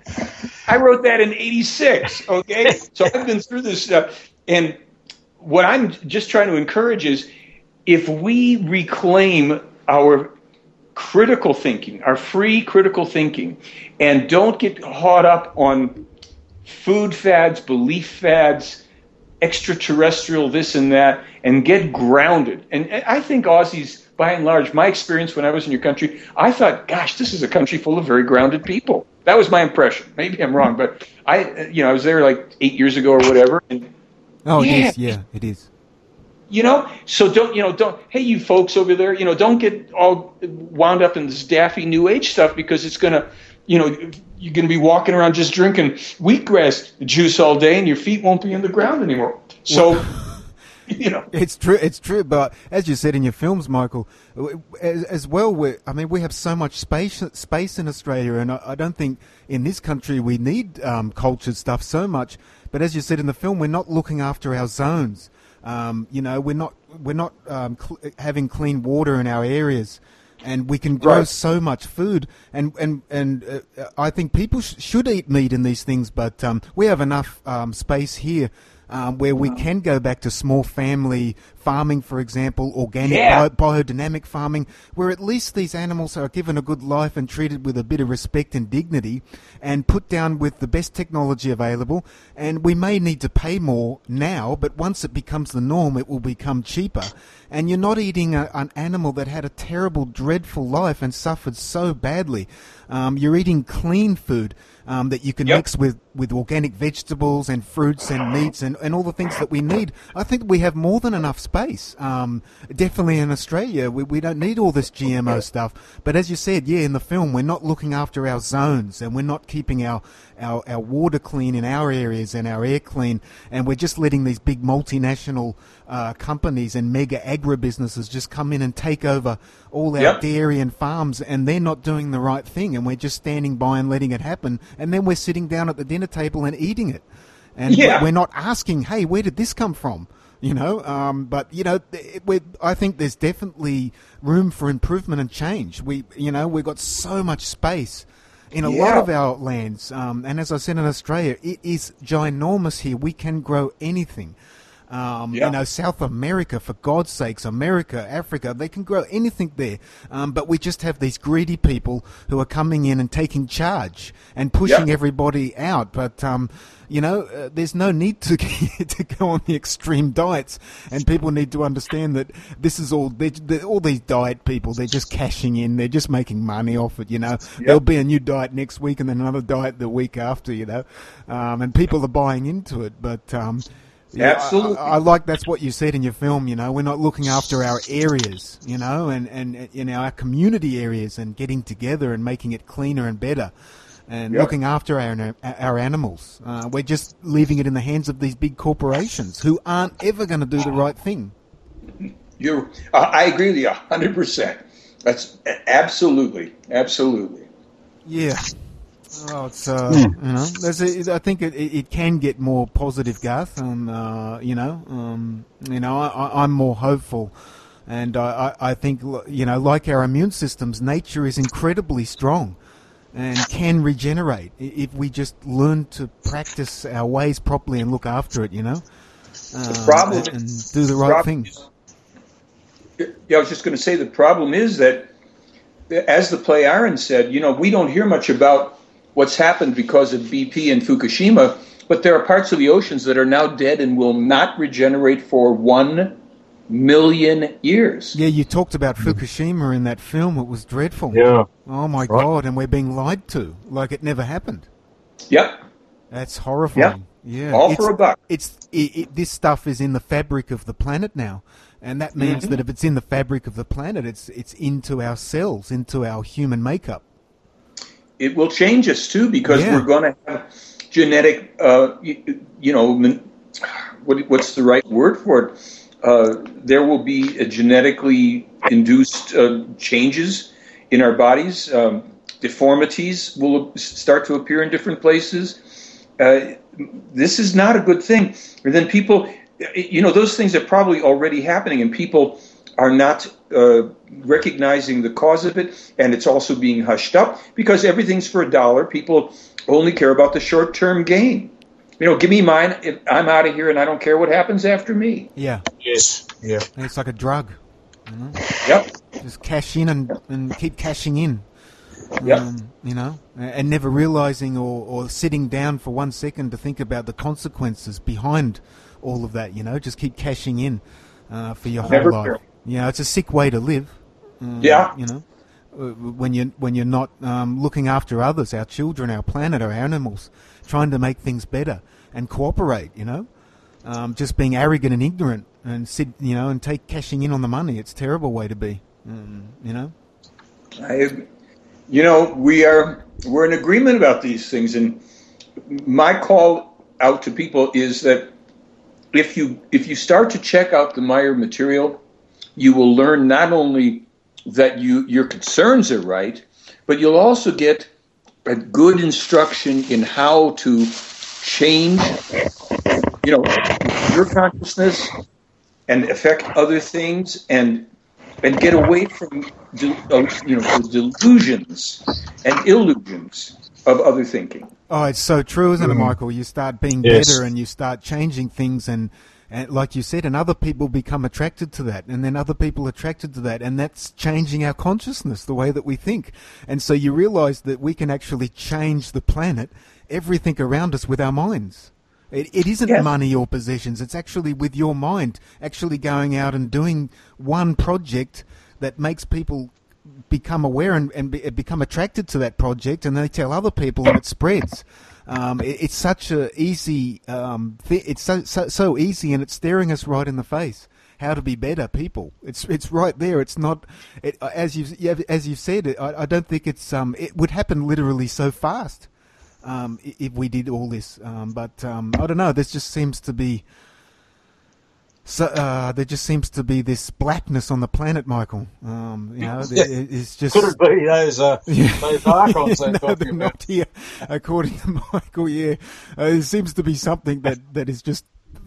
I wrote that in eighty-six. Okay, so I've been through this stuff, and what I'm just trying to encourage is, if we reclaim our critical thinking, our free critical thinking, and don't get caught up on food fads, belief fads, extraterrestrial this and that, and get grounded. And I think Aussies, by and large, my experience when I was in your country, I thought, gosh, this is a country full of very grounded people. That was my impression. Maybe I'm wrong, but I, you know, I was there like eight years ago or whatever. And oh, yeah, it is. Yeah, it is. You know, so don't, you know, don't, hey, you folks over there, you know, don't get all wound up in this daffy New Age stuff, because it's going to, you know, you're going to be walking around just drinking wheatgrass juice all day and your feet won't be in the ground anymore. So, you know. It's true, it's true, but as you said in your films, Michael, as, as well, we I mean, we have so much space space in Australia, and I, I don't think in this country we need um, cultured stuff so much, but as you said in the film, we're not looking after our zones. Um, you know, we're not we're not um, cl- having clean water in our areas, and we can grow right. so much food. And and and uh, I think people sh- should eat meat in these things, but um, we have enough um, space here um, where we can go back to small family farming, for example, organic yeah. bio- biodynamic farming, where at least these animals are given a good life and treated with a bit of respect and dignity, and put down with the best technology available. And we may need to pay more now, but once it becomes the norm, it will become cheaper. And you're not eating a, an animal that had a terrible, dreadful life and suffered so badly. Um, you're eating clean food um, that you can yep. mix with, with organic vegetables and fruits and meats and, and all the things that we need. I think we have more than enough space. Um, definitely in Australia, we, we don't need all this G M O stuff. But as you said, yeah, in the film, we're not looking after our zones, and we're not keeping our, our, our water clean in our areas and our air clean, and we're just letting these big multinational uh, companies and mega agribusinesses just come in and take over all our yep. dairy and farms, and they're not doing the right thing, and we're just standing by and letting it happen, and then we're sitting down at the dinner table and eating it. And yeah. we're not asking, hey, where did this come from? You know, um, but, you know, it, we, I think there's definitely room for improvement and change. We, you know, we've got so much space in a yeah. lot of our lands. Um, and as I said, in Australia, it is ginormous here. We can grow anything. Um, yeah. You know, South America, for God's sakes, America, Africa, they can grow anything there. Um, but we just have these greedy people who are coming in and taking charge and pushing yeah. everybody out. But, um, you know, uh, there's no need to to go on the extreme diets, and people need to understand that this is all, they're, they're, all these diet people, they're just cashing in, they're just making money off it, you know. Yep. There'll be a new diet next week and then another diet the week after, you know, um, and people are buying into it. But, um, yeah, absolutely. I, I like that's what you said in your film, you know, we're not looking after our areas, you know, and, and in our community areas, and getting together and making it cleaner and better. And yep. looking after our our animals. Uh, we're just leaving it in the hands of these big corporations who aren't ever going to do the right thing. You're, uh, I agree with you one hundred percent. That's absolutely, absolutely. Yeah. Oh, it's, uh, mm. you know, there's a, I think it, it can get more positive, Garth. And, uh, you know, um, you know, I, I'm more hopeful. And I, I think, you know, like our immune systems, nature is incredibly strong and can regenerate if we just learn to practice our ways properly and look after it, you know, uh, the problem, and, and do the right thing. Yeah, I was just going to say the problem is that, as the Play Iron said, you know, we don't hear much about what's happened because of B P and Fukushima, but there are parts of the oceans that are now dead and will not regenerate for one million years. Yeah, you talked about Fukushima in that film. It was dreadful. Yeah. Oh, my right. God, and we're being lied to like it never happened. Yep. That's horrifying. Yep. Yeah. All it's, for a buck. It's it, it, this stuff is in the fabric of the planet now, and that means mm-hmm. that if it's in the fabric of the planet, it's it's into our cells, into our human makeup. It will change us, too, because yeah. we're going to have genetic, uh, you, you know, what, what's the right word for it? Uh, there will be a genetically induced uh, changes in our bodies. Um, deformities will start to appear in different places. Uh, this is not a good thing. And then people, you know, those things are probably already happening, and people are not uh, recognizing the cause of it, and it's also being hushed up because everything's for a dollar. People only care about the short-term gain. You know, give me mine. If I'm out of here, and I don't care what happens after me. Yeah. Yes. Yeah. And it's like a drug. You know? Yep. Just cash in and, and keep cashing in. Yep. Um, you know, and never realizing or, or sitting down for one second to think about the consequences behind all of that. You know, just keep cashing in uh, for your whole Never life. care. Yeah, it's a sick way to live. Um, Yeah. You know, when you when you're not um, looking after others, our children, our planet, our animals, trying to make things better and cooperate. You know, um, just being arrogant and ignorant and sit, you know, and take cashing in on the money. It's a terrible way to be. Um, you know. I, you know, we are we're in agreement about these things, and my call out to people is that if you if you start to check out the Meyer material, you will learn not only that you your concerns are right, but you'll also get a good instruction in how to change, you know, your consciousness and affect other things, and and get away from de- uh, you know the delusions and illusions of other thinking. Oh, it's so true, isn't it, Michael? You start being Yes. better and you start changing things, and, and like you said, and other people become attracted to that, and then other people attracted to that, and that's changing our consciousness, the way that we think. And so you realize that we can actually change the planet, everything around us, with our minds. It, it isn't Yes. money or possessions. It's actually with your mind, actually going out and doing one project that makes people become aware and, and be, become attracted to that project, and they tell other people, and it spreads. Um, it, it's such a easy, um, th- it's so, so so easy, and it's staring us right in the face. How to be better people. It's it's right there. It's not, it, as you as you've said. I, I don't think it's um it would happen literally so fast. Um, if we did all this, um, but um, I don't know. There just seems to be, so uh, there just seems to be this blackness on the planet, Michael. Um, you know, Yeah. it, it's just Could it be those uh, Yeah. those archons they're no, talking they're about? not here, according to Michael. Yeah, uh, it seems to be something that, that is just,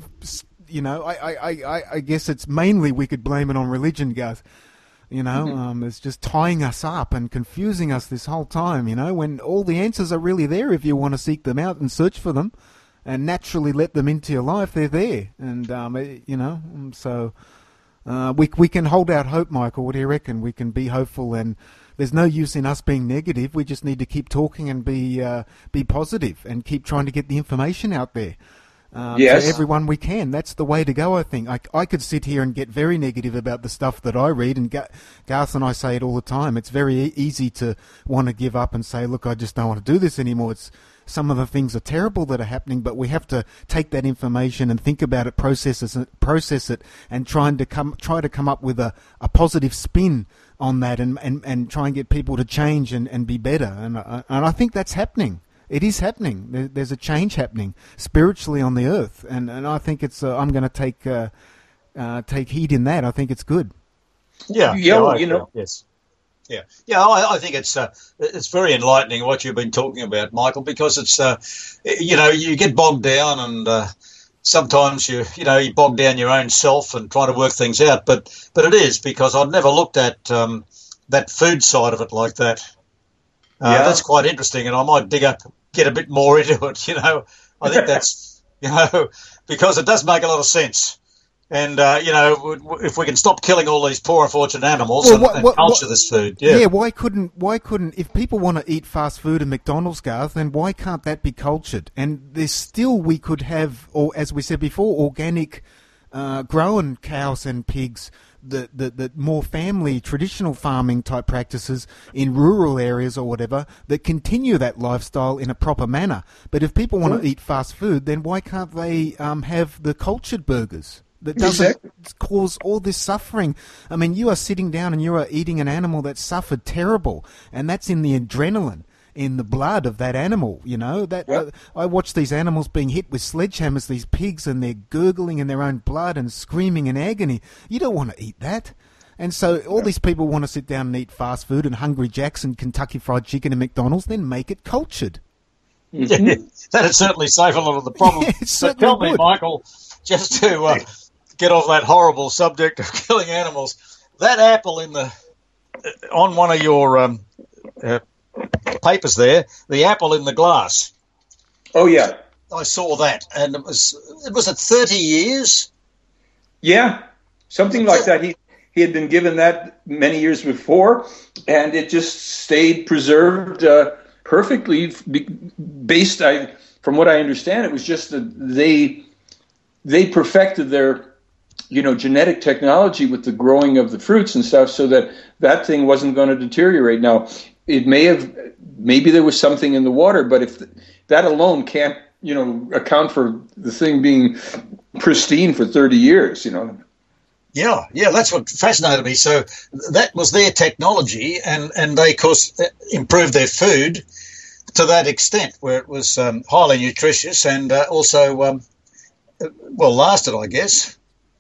you know, I, I, I, I guess it's mainly we could blame it on religion, Garth. You know, Mm-hmm. um, it's just tying us up and confusing us this whole time, you know, when all the answers are really there if you want to seek them out and search for them and naturally let them into your life. They're there. And, um, it, you know, um, so uh, we we can hold out hope, Michael. What do you reckon? We can be hopeful, and there's no use in us being negative. We just need to keep talking and be, uh, be positive and keep trying to get the information out there. Um, Yes. To everyone we can. That's the way to go, I think. I, I could sit here and get very negative about the stuff that I read, and Ga- Garth and I say it all the time. It's very e- easy to want to give up and say, look, I just don't want to do this anymore. It's some of the things are terrible that are happening, but we have to take that information and think about it, process it, process it, and trying to come try to come up with a, a positive spin on that, and, and, and try and get people to change and, and be better. And I, and I think that's happening. It is happening. There, there's a change happening spiritually on the earth, and, and I think it's. Uh, I'm going to take uh, uh, take heed in that. I think it's good. Yeah, Yeah, I you agree. know- yes, yeah, yeah. I, I think it's uh, it's very enlightening what you've been talking about, Michael, because it's uh, you know, you get bogged down, and uh, sometimes you you know you bog down your own self and try to work things out. But but it is because I've never looked at um, that food side of it like that. Uh, Yeah. That's quite interesting, and I might dig up, get a bit more into it. You know, I think that's you know because it does make a lot of sense. And uh, you know, w- w- if we can stop killing all these poor unfortunate animals Well, and, what- and what- culture what- this food, yeah, Yeah. Why couldn't? Why couldn't? If people want to eat fast food and McDonald's, Garth, then why can't that be cultured? And there's still we could have, or as we said before, organic, uh, grown cows and pigs. The, the, the more family, traditional farming type practices in rural areas or whatever that continue that lifestyle in a proper manner. But if people want to eat fast food, then why can't they um, have the cultured burgers? That doesn't Exactly. cause all this suffering. I mean, you are sitting down and you are eating an animal that suffered terrible, and that's in the adrenaline, in the blood of that animal. You know that Yep. uh, I watch these animals being hit with sledgehammers, these pigs, and they're gurgling in their own blood and screaming in agony. You don't want to eat that. And so all these people want to sit down and eat fast food and Hungry Jack's and Kentucky Fried Chicken and McDonald's. Then make it cultured. yeah, that'd certainly save a lot of the problem. Yeah, it But certainly tell me, would. Michael, just to uh, get off that horrible subject of killing animals, that apple in the on one of your um, uh, papers there, the apple in the glass. Oh yeah, I saw that, and it was it was at thirty years. Yeah, something like that. He he had been given that many years before, and it just stayed preserved uh, perfectly. Based, I from what I understand, it was just that they they perfected their you know genetic technology with the growing of the fruits and stuff, so that that thing wasn't going to deteriorate. Now, it may have maybe there was something in the water, but if that alone can't you know account for the thing being pristine for thirty years, you know. Yeah, yeah, that's what fascinated me. So that was their technology, and, and they, of course, improved their food to that extent, where it was um, highly nutritious and uh, also, um, well, lasted, I guess.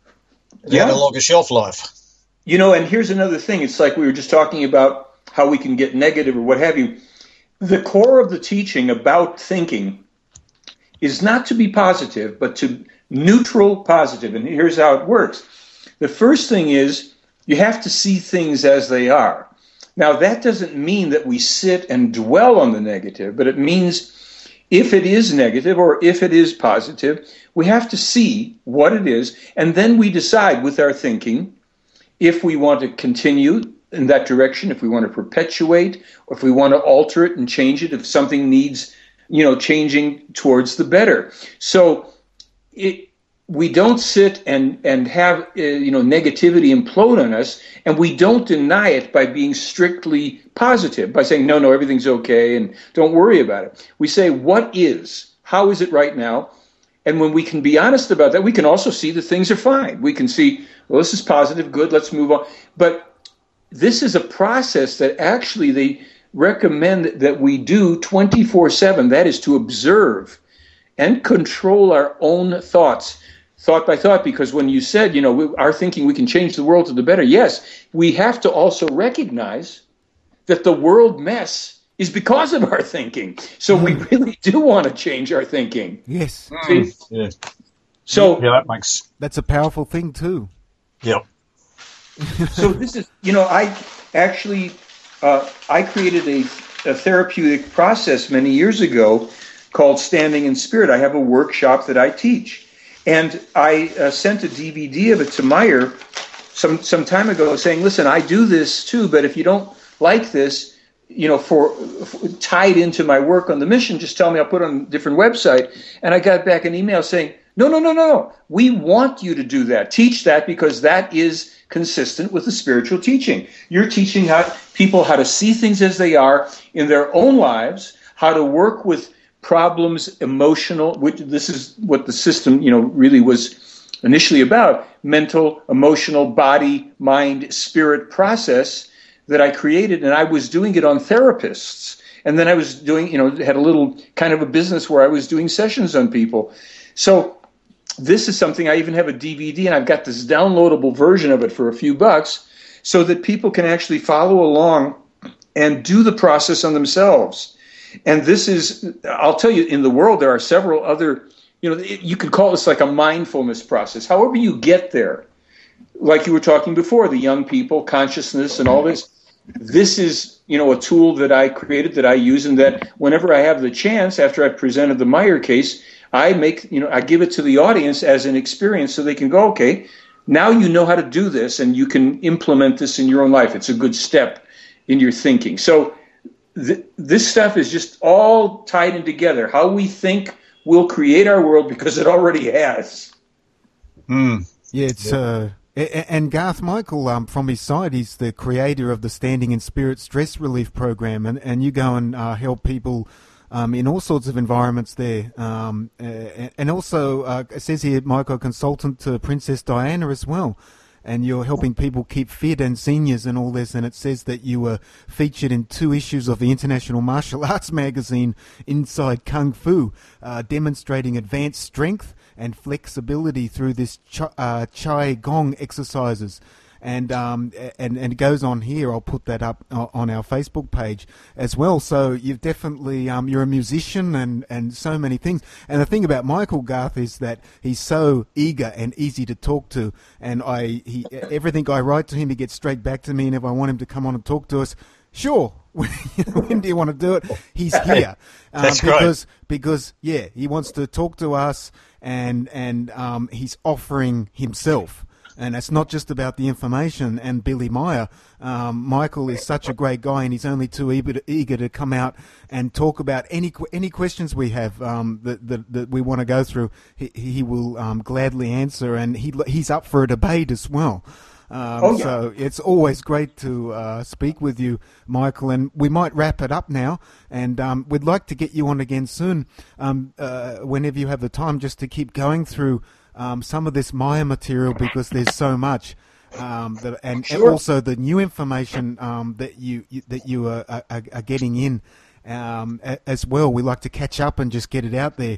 It yeah. had a longer shelf life. You know, and here's another thing. It's like we were just talking about how we can get negative or what have you. The core of the teaching about thinking is not to be positive, but to neutral positive. And here's how it works. The first thing is you have to see things as they are. Now, that doesn't mean that we sit and dwell on the negative, but it means if it is negative or if it is positive, we have to see what it is, and then we decide with our thinking if we want to continue in that direction, if we want to perpetuate, or if we want to alter it and change it, if something needs, you know, changing towards the better. So it we don't sit and, and have, uh, you know, negativity implode on us, and we don't deny it by being strictly positive, by saying, no, no, everything's okay, and don't worry about it. We say, what is? How is it right now? And when we can be honest about that, we can also see that things are fine. We can see, well, this is positive, good, let's move on. But this is a process that actually they recommend that we do twenty-four seven. That is to observe and control our own thoughts. Thought by thought, because when you said, you know, we, our thinking, we can change the world to the better. Yes, we have to also recognize that the world mess is because of our thinking. So we really do want to change our thinking. Yes. See? Yeah. So yeah, that makes that's a powerful thing too. Yeah. So this is, you know, I actually, uh, I created a, a therapeutic process many years ago called Standing in Spirit. I have a workshop that I teach. And I uh, sent a D V D of it to Meyer some some time ago saying, listen, I do this too, but if you don't like this, you know, for, for tied into my work on the mission, just tell me, I'll put it on a different website. And I got back an email saying, no, no, no, no, no. We want you to do that. Teach that because that is consistent with the spiritual teaching. You're teaching how people how to see things as they are in their own lives, how to work with problems, emotional, which this is what the system, you know, really was initially about, mental, emotional, body, mind, spirit process that I created, and I was doing it on therapists. And then I was doing, you know, had a little kind of a business where I was doing sessions on people. So this is something, I even have a D V D, and I've got this downloadable version of it for a few bucks so that people can actually follow along and do the process on themselves. And this is, I'll tell you, in the world, there are several other, you know, you could call this like a mindfulness process. However you get there, like you were talking before, the young people, consciousness and all this, this is, you know, a tool that I created that I use, and that whenever I have the chance, after I've presented the Meyer case, I make, you know, I give it to the audience as an experience so they can go, okay, now you know how to do this and you can implement this in your own life. It's a good step in your thinking. So th- this stuff is just all tied in together. How we think will create our world because it already has. Mm. Yeah, it's uh, and Garth Michael, um, from his side, he's the creator of the Standing in Spirit Stress Relief Program, and and you go and uh, help people um, in all sorts of environments there. Um, uh, and also, uh, it says here, Michael, consultant to Princess Diana as well. And you're helping people keep fit and seniors and all this. And it says that you were featured in two issues of the International Martial Arts magazine, Inside Kung Fu, uh, demonstrating advanced strength and flexibility through this ch- uh, Qi Gong exercises. And um and and it goes on here. I'll put that up on our Facebook page as well. So you've definitely um you're a musician and and so many things. And the thing about Michael, Garth, is that he's so eager and easy to talk to. And I he everything I write to him, he gets straight back to me. And if I want him to come on and talk to us, sure. When do you want to do it? He's here. Uh, That's because great. because yeah, he wants to talk to us, and and um he's offering himself. And it's not just about the information and Billy Meier. Um, Michael is such a great guy, and he's only too eager to, eager to come out and talk about any any questions we have um, that, that that we want to go through. He, he will um, gladly answer, and he he's up for a debate as well. Um, oh, yeah. So it's always great to uh, speak with you, Michael, and we might wrap it up now, and um, we'd like to get you on again soon, um, uh, whenever you have the time, just to keep going through um, some of this Meier material, because there's so much, um, that, and, Sure. and also the new information um, that you, you that you are, are, are getting in. Um, as well, we like to catch up and just get it out there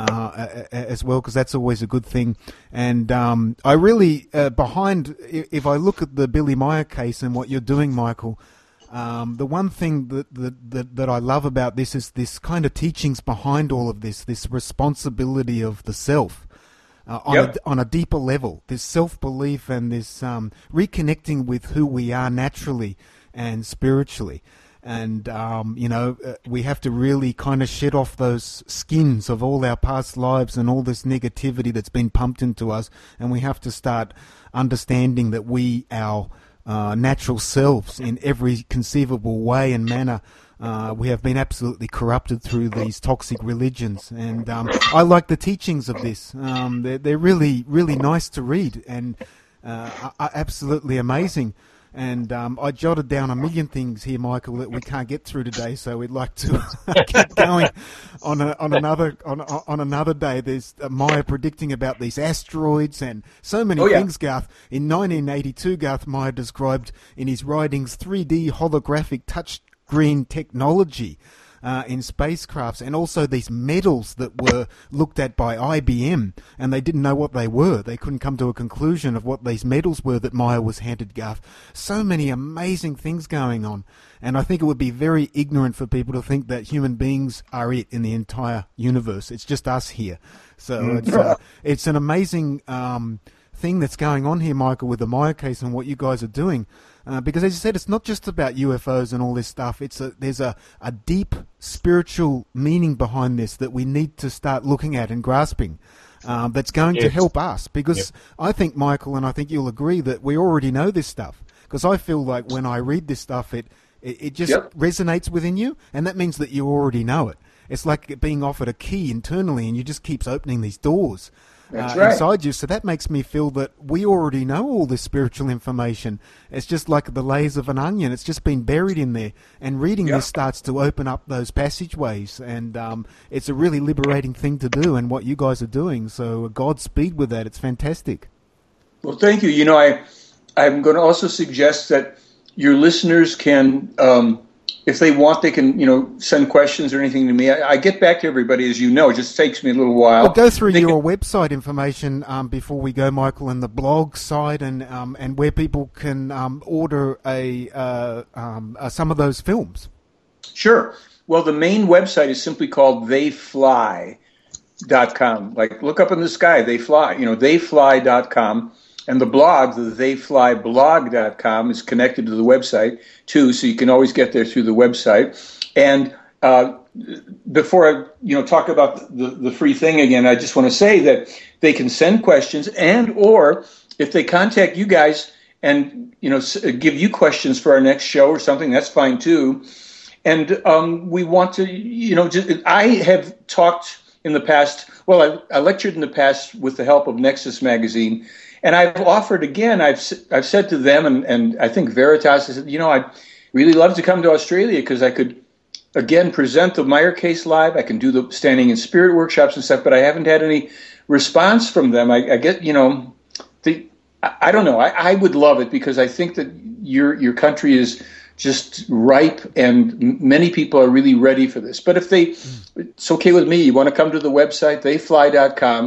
uh, as well, because that's always a good thing. And um, I really, uh, behind, if I look at the Billy Meier case and what you're doing, Michael, um, the one thing that, that, that, that I love about this is this kind of teachings behind all of this, this responsibility of the self. Uh, on, Yep. a, on a deeper level, this self-belief and this um, reconnecting with who we are naturally and spiritually. And, um, you know, uh, we have to really kind of shed off those skins of all our past lives and all this negativity that's been pumped into us. And we have to start understanding that we, our uh, natural selves, in every conceivable way and manner, uh, we have been absolutely corrupted through these toxic religions. And um, I like the teachings of this. Um, they're, they're really, really nice to read and uh, are absolutely amazing. And um, I jotted down a million things here, Michael, that we can't get through today. So we'd like to keep going on a, on another on on another day. There's uh, Meier predicting about these asteroids and so many Oh, yeah. things. Garth, in nineteen eighty-two, Garth Meier described in his writings three D holographic touchscreen technology Uh, in spacecrafts, and also these medals that were looked at by I B M, and they didn't know what they were. They couldn't come to a conclusion of what these medals were that Meier was handed, Garth. So many amazing things going on, and I think it would be very ignorant for people to think that human beings are it in the entire universe. It's just us here. So mm. it's, uh, it's an amazing um, thing that's going on here, Michael, with the Meier case and what you guys are doing. Uh, because as you said, it's not just about U F Os and all this stuff. It's a, there's a, a deep spiritual meaning behind this that we need to start looking at and grasping. Um, that's going yes. to help us. Because yep. I think, Michael, and I think you'll agree that we already know this stuff. Because I feel like when I read this stuff, it it, it just yep. resonates within you, and that means that you already know it. It's like being offered a key internally, and you just keeps opening these doors. That's Uh, right. inside you, so that makes me feel that we already know all this spiritual information. It's just like the layers of an onion; it's just been buried in there. And reading Yeah. this starts to open up those passageways, and um, it's a really liberating thing to do. And what you guys are doing, so Godspeed with that. It's fantastic. Well, thank you. You know, I I'm going to also suggest that your listeners can, um, if they want, they can, you know, send questions or anything to me. I, I get back to everybody, as you know. It just takes me a little while. I'll go through They your can- website information um, before we go, Michael, and the blog site, and um, and where people can um, order a uh, um, uh, some of those films. Sure. Well, the main website is simply called they fly dot com. Like, look up in the sky, they fly. You know, they fly dot com. And the blog, the they fly blog dot com, is connected to the website, too, so you can always get there through the website. And uh, before I you know, talk about the, the free thing again, I just want to say that they can send questions, and or if they contact you guys and you know give you questions for our next show or something, that's fine, too. And um, we want to, you know, just, I have talked in the past, well, I, I lectured in the past with the help of Nexus Magazine. And I've offered again, I've I've said to them, and, and I think Veritas, I said, you know, I'd really love to come to Australia because I could, again, present the Meier case live. I can do the Standing in Spirit workshops and stuff, but I haven't had any response from them. I, I get, you know, the, I, I don't know. I, I would love it because I think that your your country is just ripe and many people are really ready for this. But if they, it's okay with me. You want to come to the website, they fly dot com.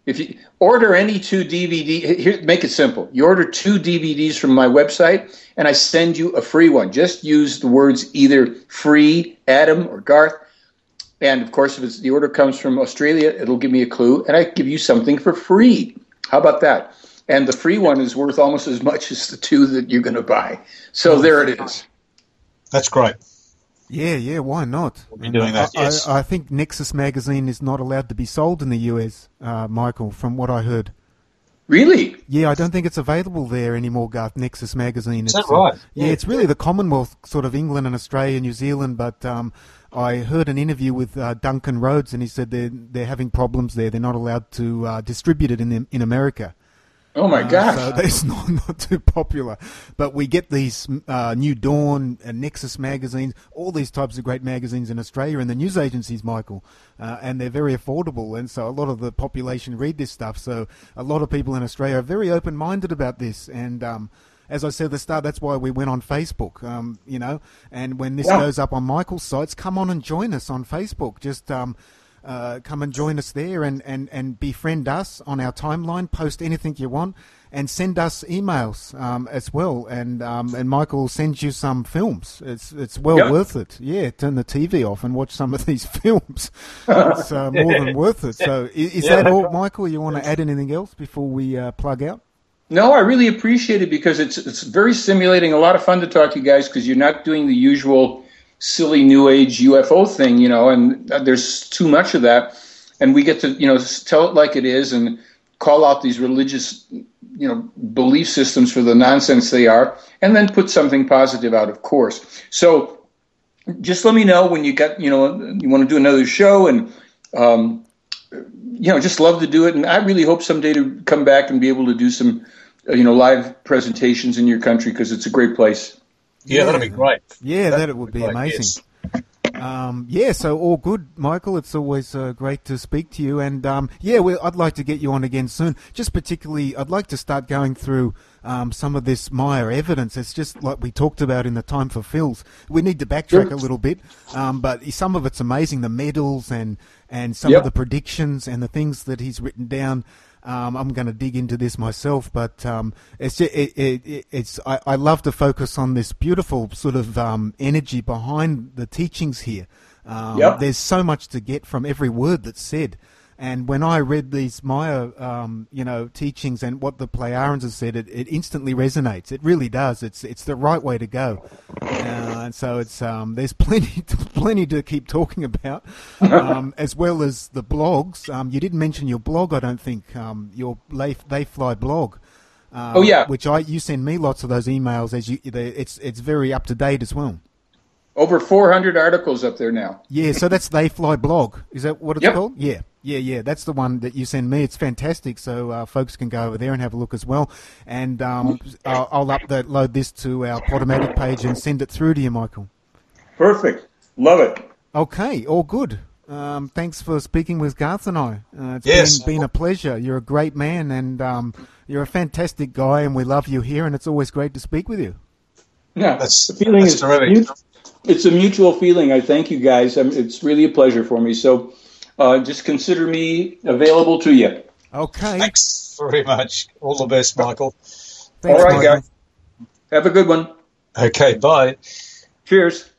if you order any two D V D, here, make it simple. You order two D V Ds from my website, and I send you a free one. Just use the words either free, Adam, or Garth. And, of course, if it's, the order comes from Australia, it'll give me a clue, and I give you something for free. How about that? And the free one is worth almost as much as the two that you're going to buy. So there it is. That's great. Yeah, yeah, why not? We'll be doing that, I, yes. I, I think Nexus magazine is not allowed to be sold in the U S, uh, Michael, from what I heard. Really? Yeah, I don't think it's available there anymore, Garth, Nexus magazine. Is it's, that right? Uh, yeah, yeah, it's really the Commonwealth, sort of England and Australia, New Zealand, but um, I heard an interview with uh, Duncan Rhodes, and he said they're, they're having problems there. They're not allowed to uh, distribute it in in America. Oh, my uh, gosh. So that's not, not too popular. But we get these uh, New Dawn and Nexus magazines, all these types of great magazines in Australia and the news agencies, Michael, uh, and they're very affordable. And so a lot of the population read this stuff. So a lot of people in Australia are very open-minded about this. And um, as I said at the start, that's why we went on Facebook, um, you know. And when this yeah. goes up on Michael's sites, come on and join us on Facebook. Just... Um, Uh, come and join us there and, and, and befriend us on our timeline, post anything you want, and send us emails um, as well. And um, and Michael will send you some films. It's it's well yep. worth it. Yeah, turn the T V off and watch some of these films. It's uh, more than worth it. So is, is yeah. that all, Michael? You want to add anything else before we uh, plug out? No, I really appreciate it because it's it's very stimulating, a lot of fun to talk to you guys because you're not doing the usual silly new age U F O thing, you know, and there's too much of that. And we get to, you know, tell it like it is and call out these religious, you know, belief systems for the nonsense they are, and then put something positive out, of course. So just let me know when you got, you know, you want to do another show, and, um, you know, just love to do it. And I really hope someday to come back and be able to do some, you know, live presentations in your country because it's a great place. Yeah, yeah, that'd be great. Yeah, that, that it would be great, amazing. Yes. Um, yeah, so all good, Michael. It's always uh, great to speak to you. And, um, yeah, well, I'd like to get you on again soon. Just particularly, I'd like to start going through um, some of this Maya evidence. It's just like we talked about in the Time for Phils. We need to backtrack sure. a little bit, um, but some of it's amazing, the medals and, and some yep. of the predictions and the things that he's written down. Um, I'm going to dig into this myself, but um, it's just, it, it, it's I, I love to focus on this beautiful sort of um, energy behind the teachings here. Um, yep. There's so much to get from every word that's said. And when I read these Maya, um, you know, teachings and what the Pleiadians have said, it, it instantly resonates. It really does. It's it's the right way to go. Uh, and so it's um, there's plenty to, plenty to keep talking about, um, as well as the blogs. Um, you didn't mention your blog, I don't think. Um, your They, they Fly blog. Um, oh yeah, which I you send me lots of those emails as you. It's it's very up to date as well. Over four hundred articles up there now. Yeah, so that's They Fly blog. Is that what it's yep. called? Yeah. Yeah, yeah, that's the one that you send me. It's fantastic, so uh, folks can go over there and have a look as well. And um, I'll, I'll upload load this to our Podomatic page and send it through to you, Michael. Perfect. Love it. Okay, all good. Um, thanks for speaking with Garth and I. Uh, it's yes. been, been a pleasure. You're a great man, and um, you're a fantastic guy, and we love you here, and it's always great to speak with you. Yeah, that's, the feeling that's is terrific. It's a mutual feeling. I thank you guys. I mean, it's really a pleasure for me. So uh, just consider me available to you. Okay. Thanks very much. All the best, Michael. Thanks, All right, Michael. guys. Have a good one. Okay, bye. Cheers.